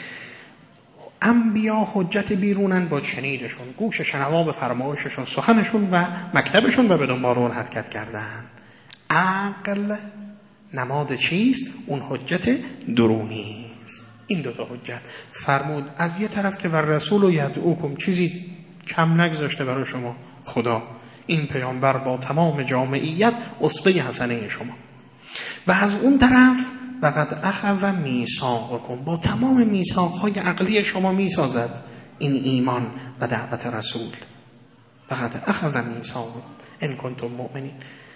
Speaker 1: انبیا حجت بیرونن، با شنیدشون، گوش شنوا به فرمایششون، سخنشون و مکتبشون و به دنبال اون حرکت کردن. عقل نماد چیست؟ اون حجت درونی است. این دو تا حجت فرمود از یه طرف که ور رسول و یدعوکم، چیزی کم نگذاشته برای شما خدا. این پیامبر با تمام جامعیت اسوه حسنه شما. و از اون طرف وقد اخذ میثاقکم، با تمام میثاق‌های عقلی شما میسازد این ایمان و دعوت رسول. وقد اخذ میثاقکم ان کنتم مؤمنین.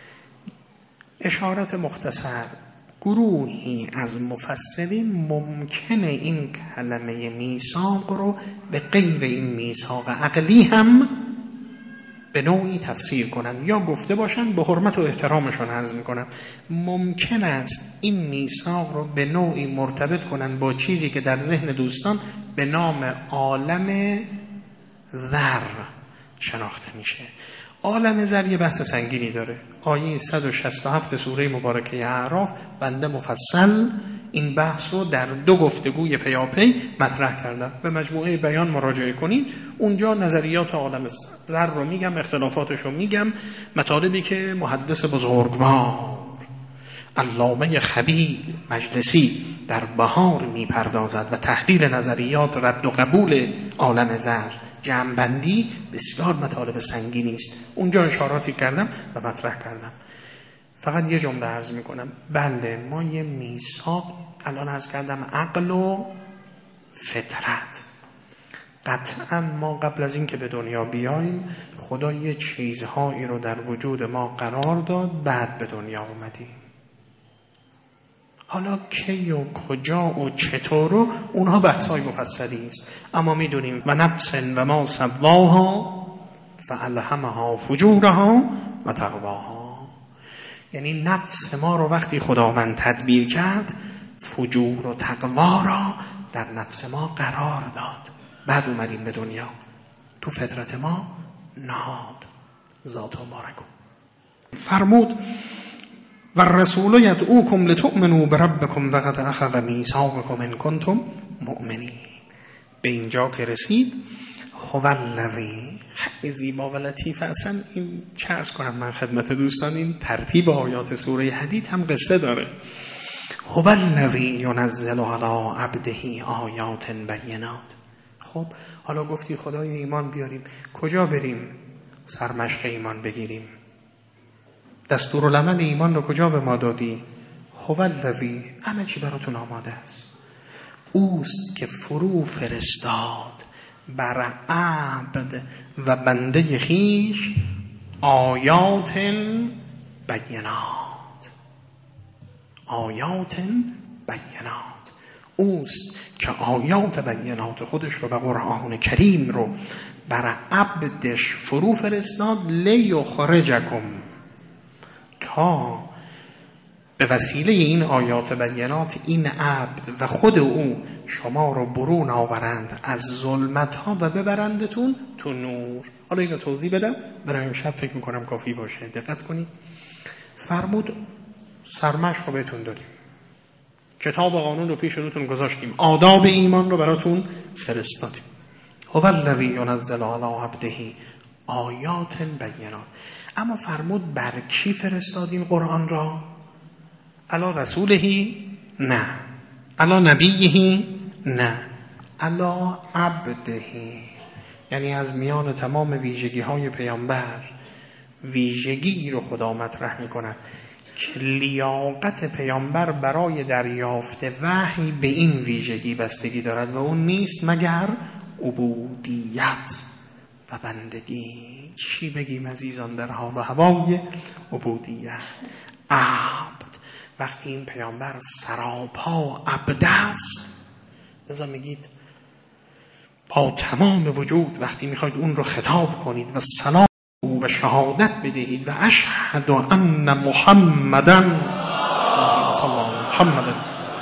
Speaker 1: اشارت مختصر، گروهی از مفسرین ممکنه این کلمه میثاق رو به غیر این میثاق عقلی هم به نوعی تفسیر کنن یا گفته باشن، به حرمت و احترامشون عرض میکنم. ممکن است این میثاق رو به نوعی مرتبط کنن با چیزی که در ذهن دوستان به نام عالم ذر شناخته میشه. عالم ذر یه بحث سنگینی داره. آیه صد و شصت و هفت سوره مبارکه اعراف بنده مفصل این بحث رو در دو گفتگوی پیاپی مطرح کردم. به مجموعه بیان مراجعه کنید، اونجا نظریات عالم ذر رو میگم، اختلافاتش رو میگم، مطالبی که محدث بزرگوار علامه خبیر مجلسی در بهار میپردازد و تحلیل نظریات رد و قبول عالم ذر، جمع‌بندی بسیار مطالب سنگینی است. اونجا اشاراتی کردم و مطرح کردم. فقط یه جمله عرض میکنم. بله ما یه میثاق الان عرض کردم عقل و فطرت، قطعا ما قبل از این که به دنیا بیاییم خدا یه چیزهایی رو در وجود ما قرار داد، بعد به دنیا اومدیم. حالا کی و کجا و چطور و اونها بحثای مفصلی است، اما میدونیم و نفس و ما سواها فالهمها فجورها و تقواها. یعنی نفس ما رو وقتی خداوند تدبیر کرد، فجور و تقوا را در نفس ما قرار داد، بعد اومدیم به دنیا. تو فطرت ما نهاد ذات مبارک. فرمود و الرسول یدعوکم لتؤمنوا بربکم وقد اخذ میثاقکم ان کنتم مؤمنین. به اینجا که رسید، هو الذی، خیلی زیبا و لطیف. اصلا این چه عرض کنم من خدمت دوستان، این ترتیب آیات سوره حدید هم قصه داره. هو الذی ینزل علی عبده آیات بینات. خب حالا گفتی خدای ایمان بیاریم، کجا بریم سرمشق ایمان بگیریم؟ دستورالعمل ایمان رو کجا به ما دادی؟ هو الذی، همه چی براتون آماده است. اوست که فرو فرستاد بر عبد و بنده خیش آیات بینات. آیات بینات، اوست که آیات بینات خودش رو به قرآن کریم رو بر عبدش فرو فرستاد. لیخرجکم، تا به وسیله این آیات بینات این عبد و خود او شما رو برون آورند از ظلمت ها و ببرندتون تو نور. حالا اینو توضیح بدم، برای امشب فکر میکنم کافی باشه. دقت کنید. فرمود سرمشق رو بهتون دادیم، کتاب و قانون رو پیش روتون گذاشتیم، آداب ایمان رو براتون فرستادیم. هو الذی ینزل علی عبده آیات بینات. اما فرمود بر کی فرستادیم قرآن را؟ علی رسولهی؟ نه. علی نبیهی؟ نه. علی عبدهی. یعنی از میان تمام ویژگی های پیامبر ویژگی رو خدا مطرح می کند که لیاقت پیامبر برای دریافت وحی به این ویژگی بستگی دارد و اون نیست مگر عبودیت و بندگی. چی بگیم عزیزان در حال و هوای عبودیت؟ عبد. وقتی این پیامبر سراپا عبد است، لذا میگید با تمام وجود وقتی میخواید اون رو خطاب کنید و سلام و شهادت بدهید و اشهد ان محمدن صلی الله محمد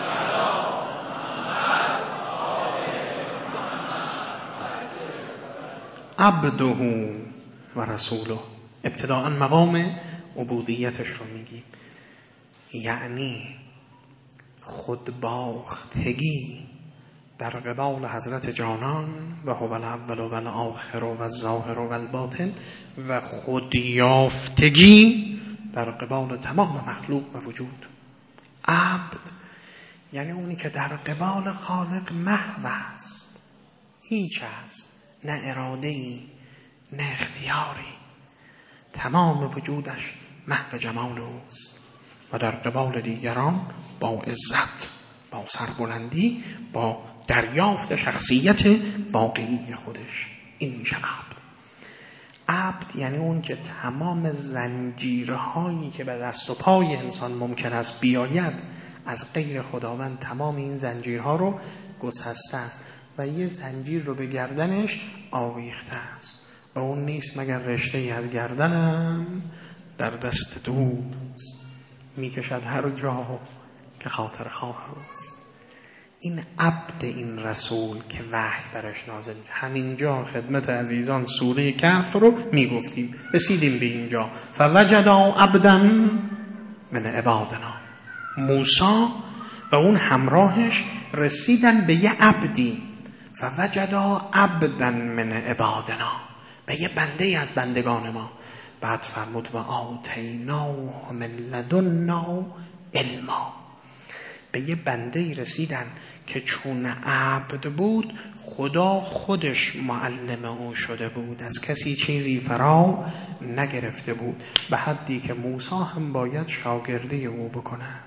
Speaker 1: عبده و رسوله، ابتداء مقام عبودیتش رو میگی. یعنی خودباختگی در قبال حضرت جانان و هو الاول و الاخر و الظاهر و الباطن، و خودیافتگی در قبال تمام مخلوق و وجود. عبد یعنی اونی که در قبال خالق محو است، هیچ است، نه اراده‌ای نه اختیاری، تمام وجودش محو جمال اوست و در قبال دیگران با عزت، با سربلندی، با دریافت شخصیت واقعی خودش. این میشه عبد. عبد یعنی اون که تمام زنجیرهایی که به دست و پای انسان ممکن است بیاید از غیر خداوند، تمام این زنجیرها رو گسسته است و یه زنجیر رو به گردنش آویخته است و اون نیست مگر رشته‌ای از گردنم در دست دوست میکشد هر جا که خاطر خواهم. این عبد این رسول که وحی برش نازل، همینجا خدمت عزیزان سوره کهف رو میگفتیم، رسیدیم به اینجا. فوجدا عبدا من عبادنا. موسی و اون همراهش رسیدن به یه عبدی، فوجدا عبدا من عبادنا، به یه بنده از بندگان ما. بعد فرمود و آتیناه من لدنا علما. به یه بنده‌ای رسیدن که چون عبد بود خدا خودش معلم او شده بود، از کسی چیزی فرا نگرفته بود، به حدی که موسی هم باید شاگردی او بکند.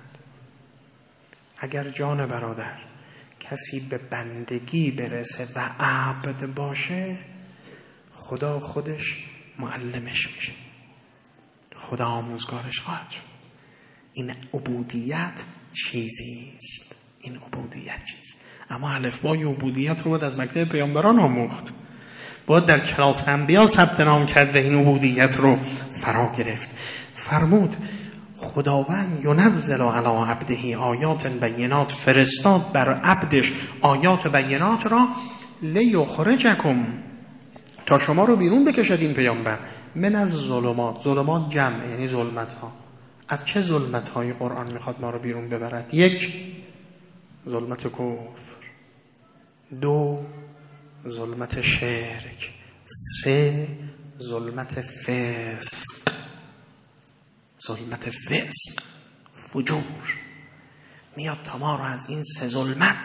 Speaker 1: اگر جان برادر کسی به بندگی برسه و عبد باشه، خدا خودش معلمش میشه، خدا آموزگارش خواهد شد. این عبودیت چیزیست، این عبودیت چیز. اما الفبای عبودیت رو باید از مکتب پیامبران آموخت، باید در کلاس انبیا ثبت نام کرد و این عبودیت رو فرا گرفت. فرمود خداوند ینزل علی عبده آیات بینات، فرستاد بر عبدش آیات بینات را لیخرجکم، تا شما رو بیرون بکشد این پیامبر، من از ظلمات. ظلمات جمع یعنی ظلمت ها. از چه ظلمت های قرآن میخواد ما رو بیرون ببرد؟ یک، ظلمت کفر. دو، ظلمت شرک. سه، ظلمت فسق. ظلمت فسق، فجور. میاد تا ما رو از این سه ظلمت،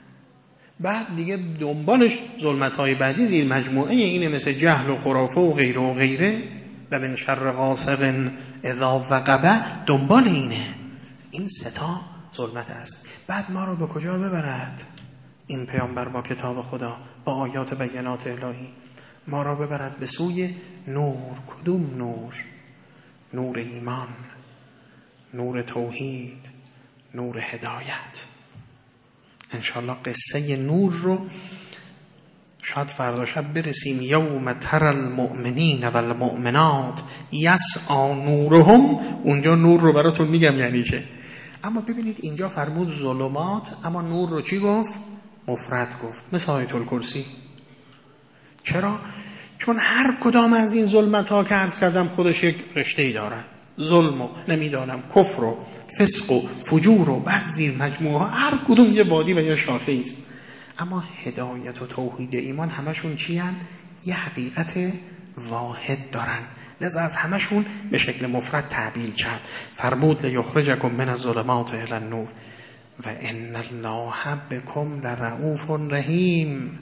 Speaker 1: بعد دیگه دنبالش ظلمت های بعدی زیر مجموعه اینه، مثل جهل و خرافه و غیره و غیره. و من شر غاسق اذا وقب، دنبال اینه. این سه تا ظلمت است. بعد ما رو به کجا ببرد این پیامبر با کتاب خدا، با آیات بینات الهی؟ ما رو ببرد به سوی نور. کدوم نور؟ نور ایمان، نور توحید، نور هدایت. انشاءالله قصه نور رو شاید فردا شب برسیم. یوم تر المؤمنین و المؤمنات یسعی نورهم، اونجا نور رو براتون میگم یعنی چه. اما ببینید اینجا فرمود ظلمات، اما نور رو چی گفت؟ مفرد گفت، مثل آیت الکرسی. چرا؟ چون هر کدام از این ظلمت ها که عرض کردم خودش یک رشته‌ای داره. ظلم و نمیدانم کفر و فسق و فجور و بعد زیر مجموعه ها هر کدوم یه وادی و یه شاخه‌ای است. اما هدایت و توحید ایمان همشون چی هن؟ یه حقیقت واحد دارن، لذا از همشون به شکل مفرد تعبیر کرد. فرمود لیخرجکم من الظلمات الی النور و ان الله بکم لرؤوف رحیم.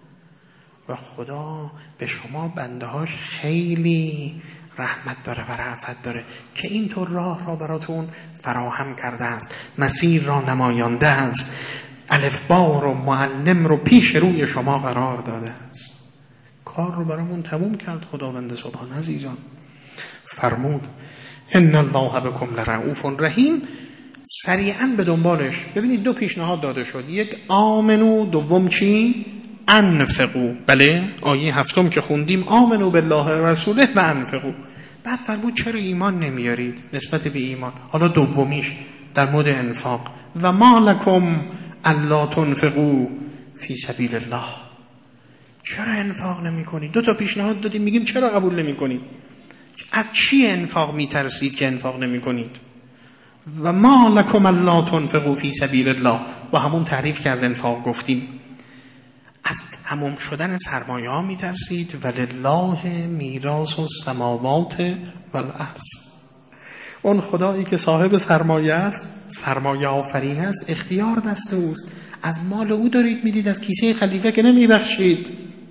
Speaker 1: و خدا به شما بندهاش خیلی رحمت داره و رأفت داره که اینطور راه را براتون فراهم کرده است، مسیر را نمایانده است، الفبا رو معلم رو پیش روی شما قرار داده است. کار رو برامون تموم کرد خداوند سبحان. عزیزان فرمود ان الله بکم لرؤوف رحیم. سریعا به دنبالش ببینید دو پیشنهاد داده شد، یک آمنو، دوم چی؟ انفقو. بله آیه هفتم که خوندیم آمنو بالله و رسوله و انفقو. بعد فرمود چرا ایمان نمیارید نسبت به ایمان؟ حالا دومیش در مورد انفاق، و ما لکم الا تنفقوا فی سبیل الله. چرا انفاق نمی کنید؟ دو تا پیشنهاد دادیم، میگیم چرا قبول نمی کنید؟ از چی انفاق میترسید که انفاق نمی کنید؟ و ما لکم الا تنفقوا فی سبیل الله، و همون تعریف که از انفاق گفتیم. از تمام شدن سرمایه ها میترسید. ولله میراث السماوات والارض. اون خدایی که صاحب سرمایه است، سرمایه آفرین است، اختیار دست اوست. از مال او دارید میدید، از کیسه خلیفه که نمیبخشید.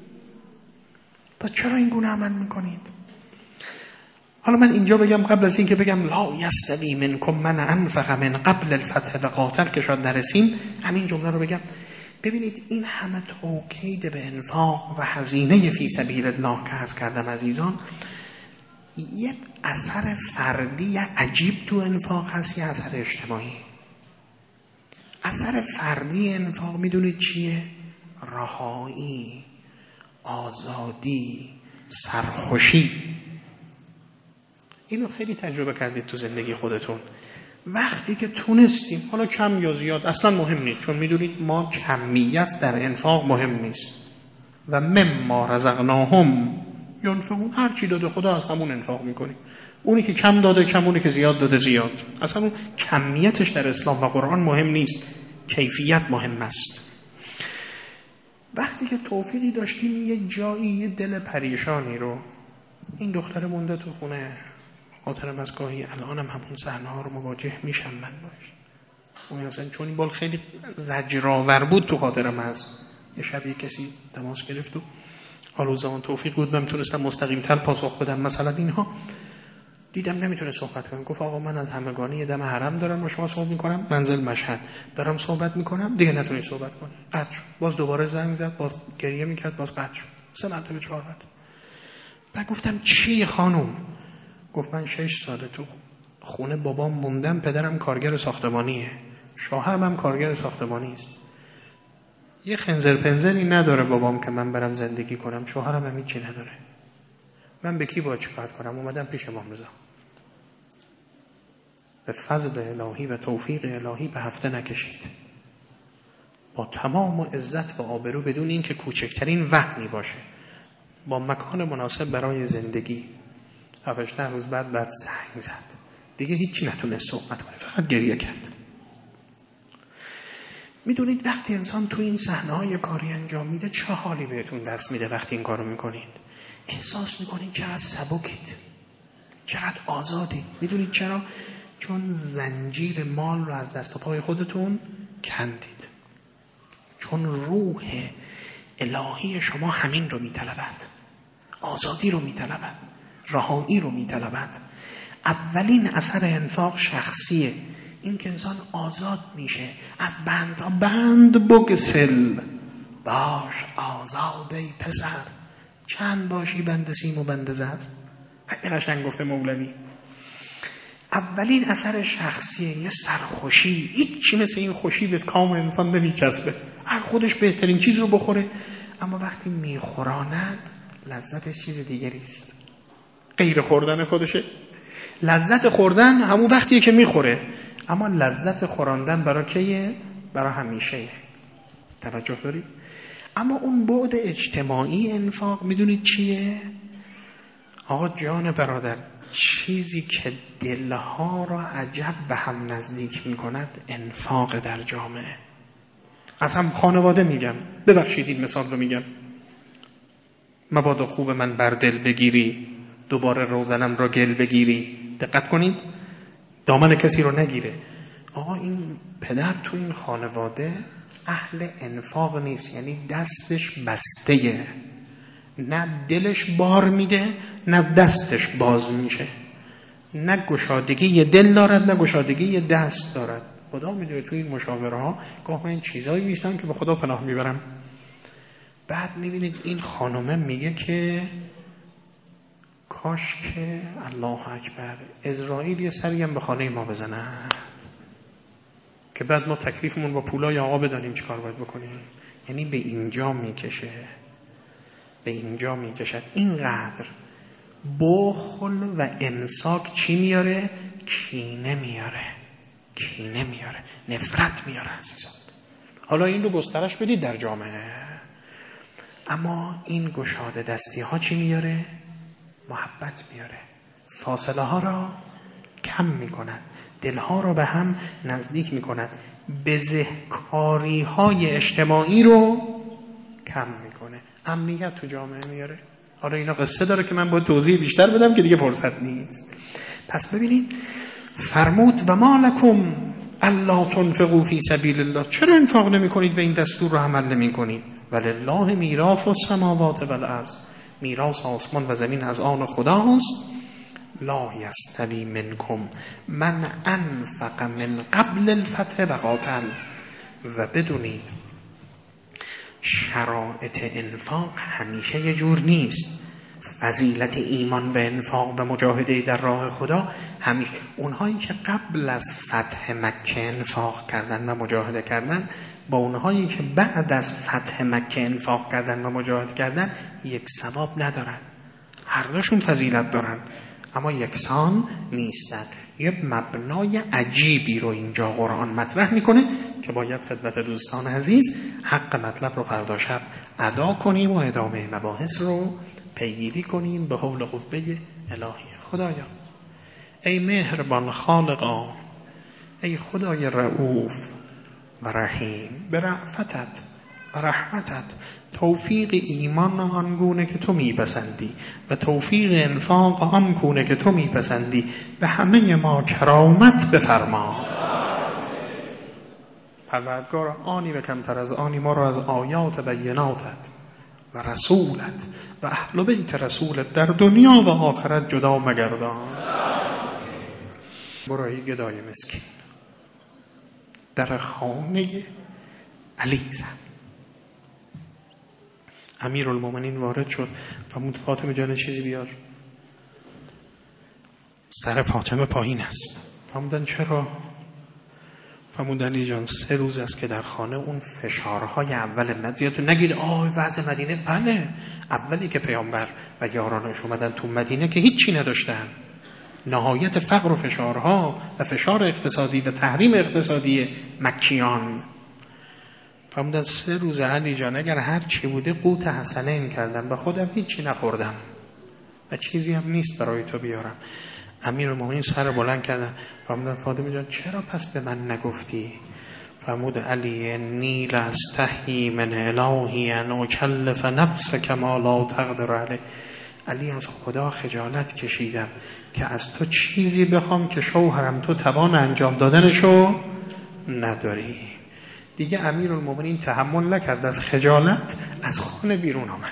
Speaker 1: پس چرا این گونه عمل میکنید؟ حالا من اینجا بگم قبل از این که بگم لا یستوی منکم من انفق من قبل الفتح و قاتل که شاید نرسیم، همین جمله رو بگم. ببینید این همه توکید به انفاق و هزینه فی سبیل الله که عرض کردم عزیزان، یک اثر فردی عجیب تو انفاق هست، یه اثر اجتماعی. اثر فردی انفاق میدونید چیه؟ رهایی، آزادی، سرخوشی. اینو خیلی تجربه کردید تو زندگی خودتون. وقتی که تونستیم، حالا کم یا زیاد اصلا مهم نیست، چون میدونید ما کمیت در انفاق مهم نیست. و مما رزقناهم ینفقون، هر چی داده خدا از همون انفاق میکنیم. اونی که کم داده کم، اونی که زیاد داده زیاد. اصلا اون کمیتش در اسلام و قرآن مهم نیست، کیفیت مهم است. وقتی که توفیقی داشتیم یه جایی یه دل پریشانی رو، این دختر مونده تو خونه، خاطرم از گاهی الانم همون صحنه ها رو مواجه میشم من باش. مثلا چون این بال خیلی زجرآور بود تو خاطرم هست. یه شبیه کسی تماس گرفت و حالا زمان توفیق بود من میتونستم مستقیم‌تر پاسخ بدم مثلا اینها. دیدم نمیتونه صحبت کنم. گفت آقا من از همگانی یه دم حرم دارم با شما صحبت میکنم، منزل مشهد دارم صحبت میکنم، دیگه نتونی صحبت کنی. قطع شد. باز دوباره زنگ زد، باز گریه میکرد، باز قطع شد. سه مرتبه چهار مرتبه. بعد گفتم چی خانم؟ گفت من شش ساله تو خونه بابام موندم، پدرم کارگر ساختمانیه، شوهرم هم کارگر ساختمانی است. یه خنزر پنزری نداره بابام که من برم زندگی کنم، شوهرم هم هیچی نداره. من به کی باید چیکار کنم؟ اومدم پیش امام رضا. به فضل الهی و توفیق الهی به هفته نکشید. با تمام عزت و آبرو بدون این که کوچکترین وهمی باشه، با مکان مناسب برای زندگی، هفتش روز بعد بعد زنگ زد. دیگه هیچی نتونست صحبت کنه، فقط گریه کرد. میدونید وقتی انسان تو این صحنه‌های کاری انجام میده چه حالی بهتون دست میده؟ وقتی این کارو میکنید احساس میکنید چقدر سبکید، چقدر آزادید. میدونید چرا؟ چون زنجیر مال رو از دست و پای خودتون کندید. چون روح الهی شما همین رو میطلبد، آزادی رو میطلبد، رهایی رو میطلبد. اولین اثر انفاق شخصیه، این که انسان آزاد میشه از بند بند بگسل. باش آزاد ای پسر، چند باشی بند سیم و بند زر. خیلی قشنگ گفته مولوی. اولین اثر شخصیه، یه سرخوشی. هیچی مثل این خوشی به کام انسان نمیچسبه. هر خودش بهترین چیز رو بخوره، اما وقتی میخوراند لذتش چیز دیگری است، غیر خوردن خودشه. لذت خوردن همون وقتیه که میخوره، اما لذت خوراندن برای کیه؟ برای همیشه. توجه دارید؟ اما اون بعد اجتماعی انفاق میدونید چیه؟ آقا جان برادر، چیزی که دلها را عجب به هم نزدیک میکند انفاق در جامعه. از هم خانواده میگم، ببخشید این مثال رو میگم، مبادا خوب من بر دل بگیری، دوباره روزنم را گل بگیری. دقت کنید، دامن کسی رو نگیره. آقا این پدر تو این خانواده اهل انفاق نیست، یعنی دستش بسته‌ایه، نه دلش بار میده نه دستش باز میشه، نه گشادگی یه دل دارد نه گشادگی یه دست دارد. خدا میدونه تو این مشاوره ها گاه این چیزایی میشتن که به خدا پناه میبرم. بعد میبینید این خانومه میگه که کاش که الله اکبر اسرائیل یه سری هم به خانه ما بزنه که بعد ما تکلیفمون با پولای آقا بدانیم چی کار باید بکنیم. یعنی به اینجا میکشه، به اینجا میکشد. اینقدر بخل و امساک چی میاره؟ کینه میاره، کینه میاره، نفرت میاره عزیزان. حالا این رو گسترش بدید در جامعه. اما این گشاده دستی ها چی میاره؟ محبت میاره، فاصله ها را کم میکند، دلها را به هم نزدیک میکند، بزهکاری های اجتماعی رو کم میکنه، امنیت تو جامعه میاره. حالا اینا قصه داره که من باید توضیح بیشتر بدم که دیگه فرصت نیست. پس ببینید فرمود و ما لکم الا تنفقوا فی سبیل الله، چرا انفاق نمی کنید و این دستور رو عمل نمی کنید؟ ولله میراث السماوات والارض، میراث آسمان و زمین از آن خداست. لا یستوی منکم من انفق من قبل الفتح و قاتل. و بدونید شرایط انفاق همیشه یه جور نیست. فضیلت ایمان به انفاق و مجاهده در راه خدا همیشه اونهایی که قبل از فتح مکه انفاق کردن و مجاهده کردن با اونهایی که بعد از فتح مکه انفاق کردن و مجاهده کردن یک ثواب ندارن. هر دوشون فضیلت دارن اما یکسان نیستن. یه مبنای عجیبی رو اینجا قرآن مطرح میکنه که باید خدمت دوستان عزیز حق مطلب رو فردا شب ادا کنیم و ادامه مباحث رو پیگیری کنیم به حول قوه الهی. خدایا ای مهربان خالقا، ای خدای رؤوف و رحیم، به رأفتت و رحمتت توفیق ایمان آنگونه که تو میپسندی و توفیق انفاق آنگونه که تو میپسندی به همه ما کرامت بفرما. پروردگار آنی و کمتر از آنی ما را از آیات بیناتت و رسولت و اهل بیت رسولت در دنیا و آخرت جدا مگردان. برای گدای مسکین در خانه علی زد. امیرالمومنین وارد شد، فرمود فاطمه جان چیزی بیار. سر فاطمه پایین است. فرمودن چرا؟ فرمودن علی جان سه روز است که در خانه اون فشارهای اول مدینه، نگید آه وضع مدینه، بله اولی که پیامبر و یارانش اومدن تو مدینه که هیچی نداشتن، نهایت فقر و فشارها و فشار اقتصادی و تحریم اقتصادی مکیان. فرمودن سه روز علی جان اگر هر چی بوده قوت حسنین کردم، به خودم هیچی نخوردم و چیزی هم نیست برای تو بیارم. امیرالمومنین سر بلند کردن. فرمودن فاطمه جان چرا پس به من نگفتی؟ فرمود علی انی لاستحی من الهی ان اکلف نفسک ما لا تقدر علیه. علی از خدا خجالت کشیدم که از تو چیزی بخوام که شوهرم تو توان انجام دادنشو نداری. دیگه امیرالمومنین تحمل نکرد، از خجالت از خانه بیرون آمد،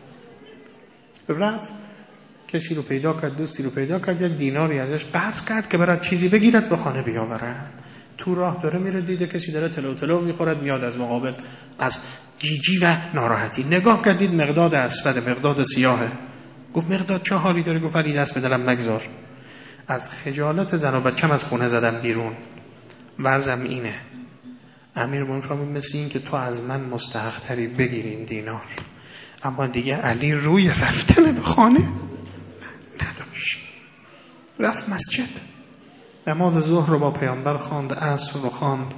Speaker 1: رفت کسی رو پیدا کرد، دوستی رو پیدا کرد، یک دیناری ازش قرض کرد که برات چیزی بگیرد به خانه بیاورد. تو راه داره میره، دیده کسی داره تلو تلو میخورد، میاد از مقابل از جیجی و ناراحتی نگاه کردید، مقداد اسود، مقداد سیاهه. گفت مقداد چه حالی داره؟ گفت علی دست به دلم مگذار، از خجالت زن و بچم از خونه زدم بیرون، وضعم اینه. امیرالمومنین فرمود مثل این که تو از من مستحق تری بگیری این دینار. اما دیگه علی روی رفتن به خانه نداشت، رفت مسجد، نماز ظهر رو با پیامبر خواند، عصر رو خواند،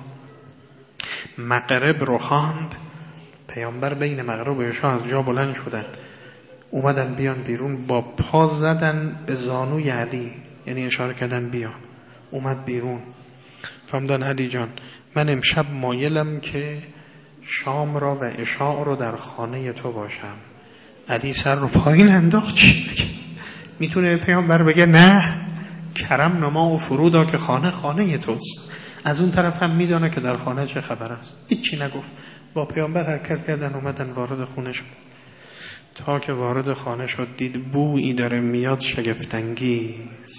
Speaker 1: مغرب رو خواند. پیامبر بین مغرب و عشا از جا بلند شدن، اومدن بیان بیرون، با پا زدن به زانوی علی، یعنی اشاره کردن بیا. اومد بیرون. فرمودن علی جان من امشب مایلم که شام را و عشاء رو در خانه تو باشم. علی سر رو پایین انداخت. چی بگه؟ میتونه پیامبر بگه نه کرم نما و فرودا که خانه خانه توست، از اون طرف هم میدانه که در خانه چه خبر است. هیچی نگفت، با پیامبر حرکت کردن، اومدن وارد خونه شد. تا که وارد خانه شد دید بویی داره میاد شگفت‌انگیز.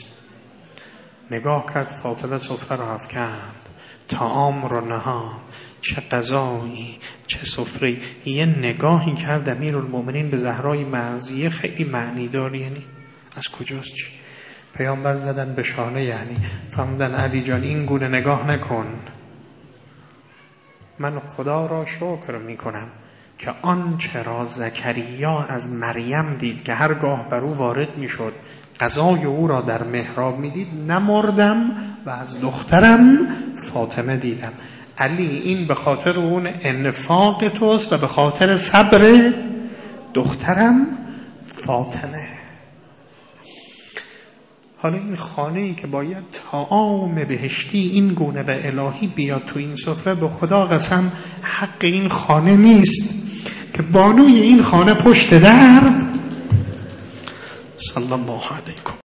Speaker 1: نگاه کرد، فاطمه سفره رو افکند، طعام رو نهاد، چه غذایی چه سفره. یه نگاهی کرد امیرالمومنین به زهرای مرضیه خیلی معنی دار، یعنی از کجاست چی؟ پیامبر زدن به شانه، یعنی فرمودن علی جان این گونه نگاه نکن، من خدا را شکر میکنم که آنچه را زکریا از مریم دید که هرگاه بر او وارد میشد غذای او را در محراب میدید نمردم و از دخترم فاطمه دیدم. علی این به خاطر اون انفاق توست و به خاطر صبر دخترم فاطمه. حالا این خانه ای که باید طعام بهشتی این گونه و الهی بیاد تو این سفره، به خدا قسم حق این خانه نیست که بانوی این خانه پشت در صلی الله علیه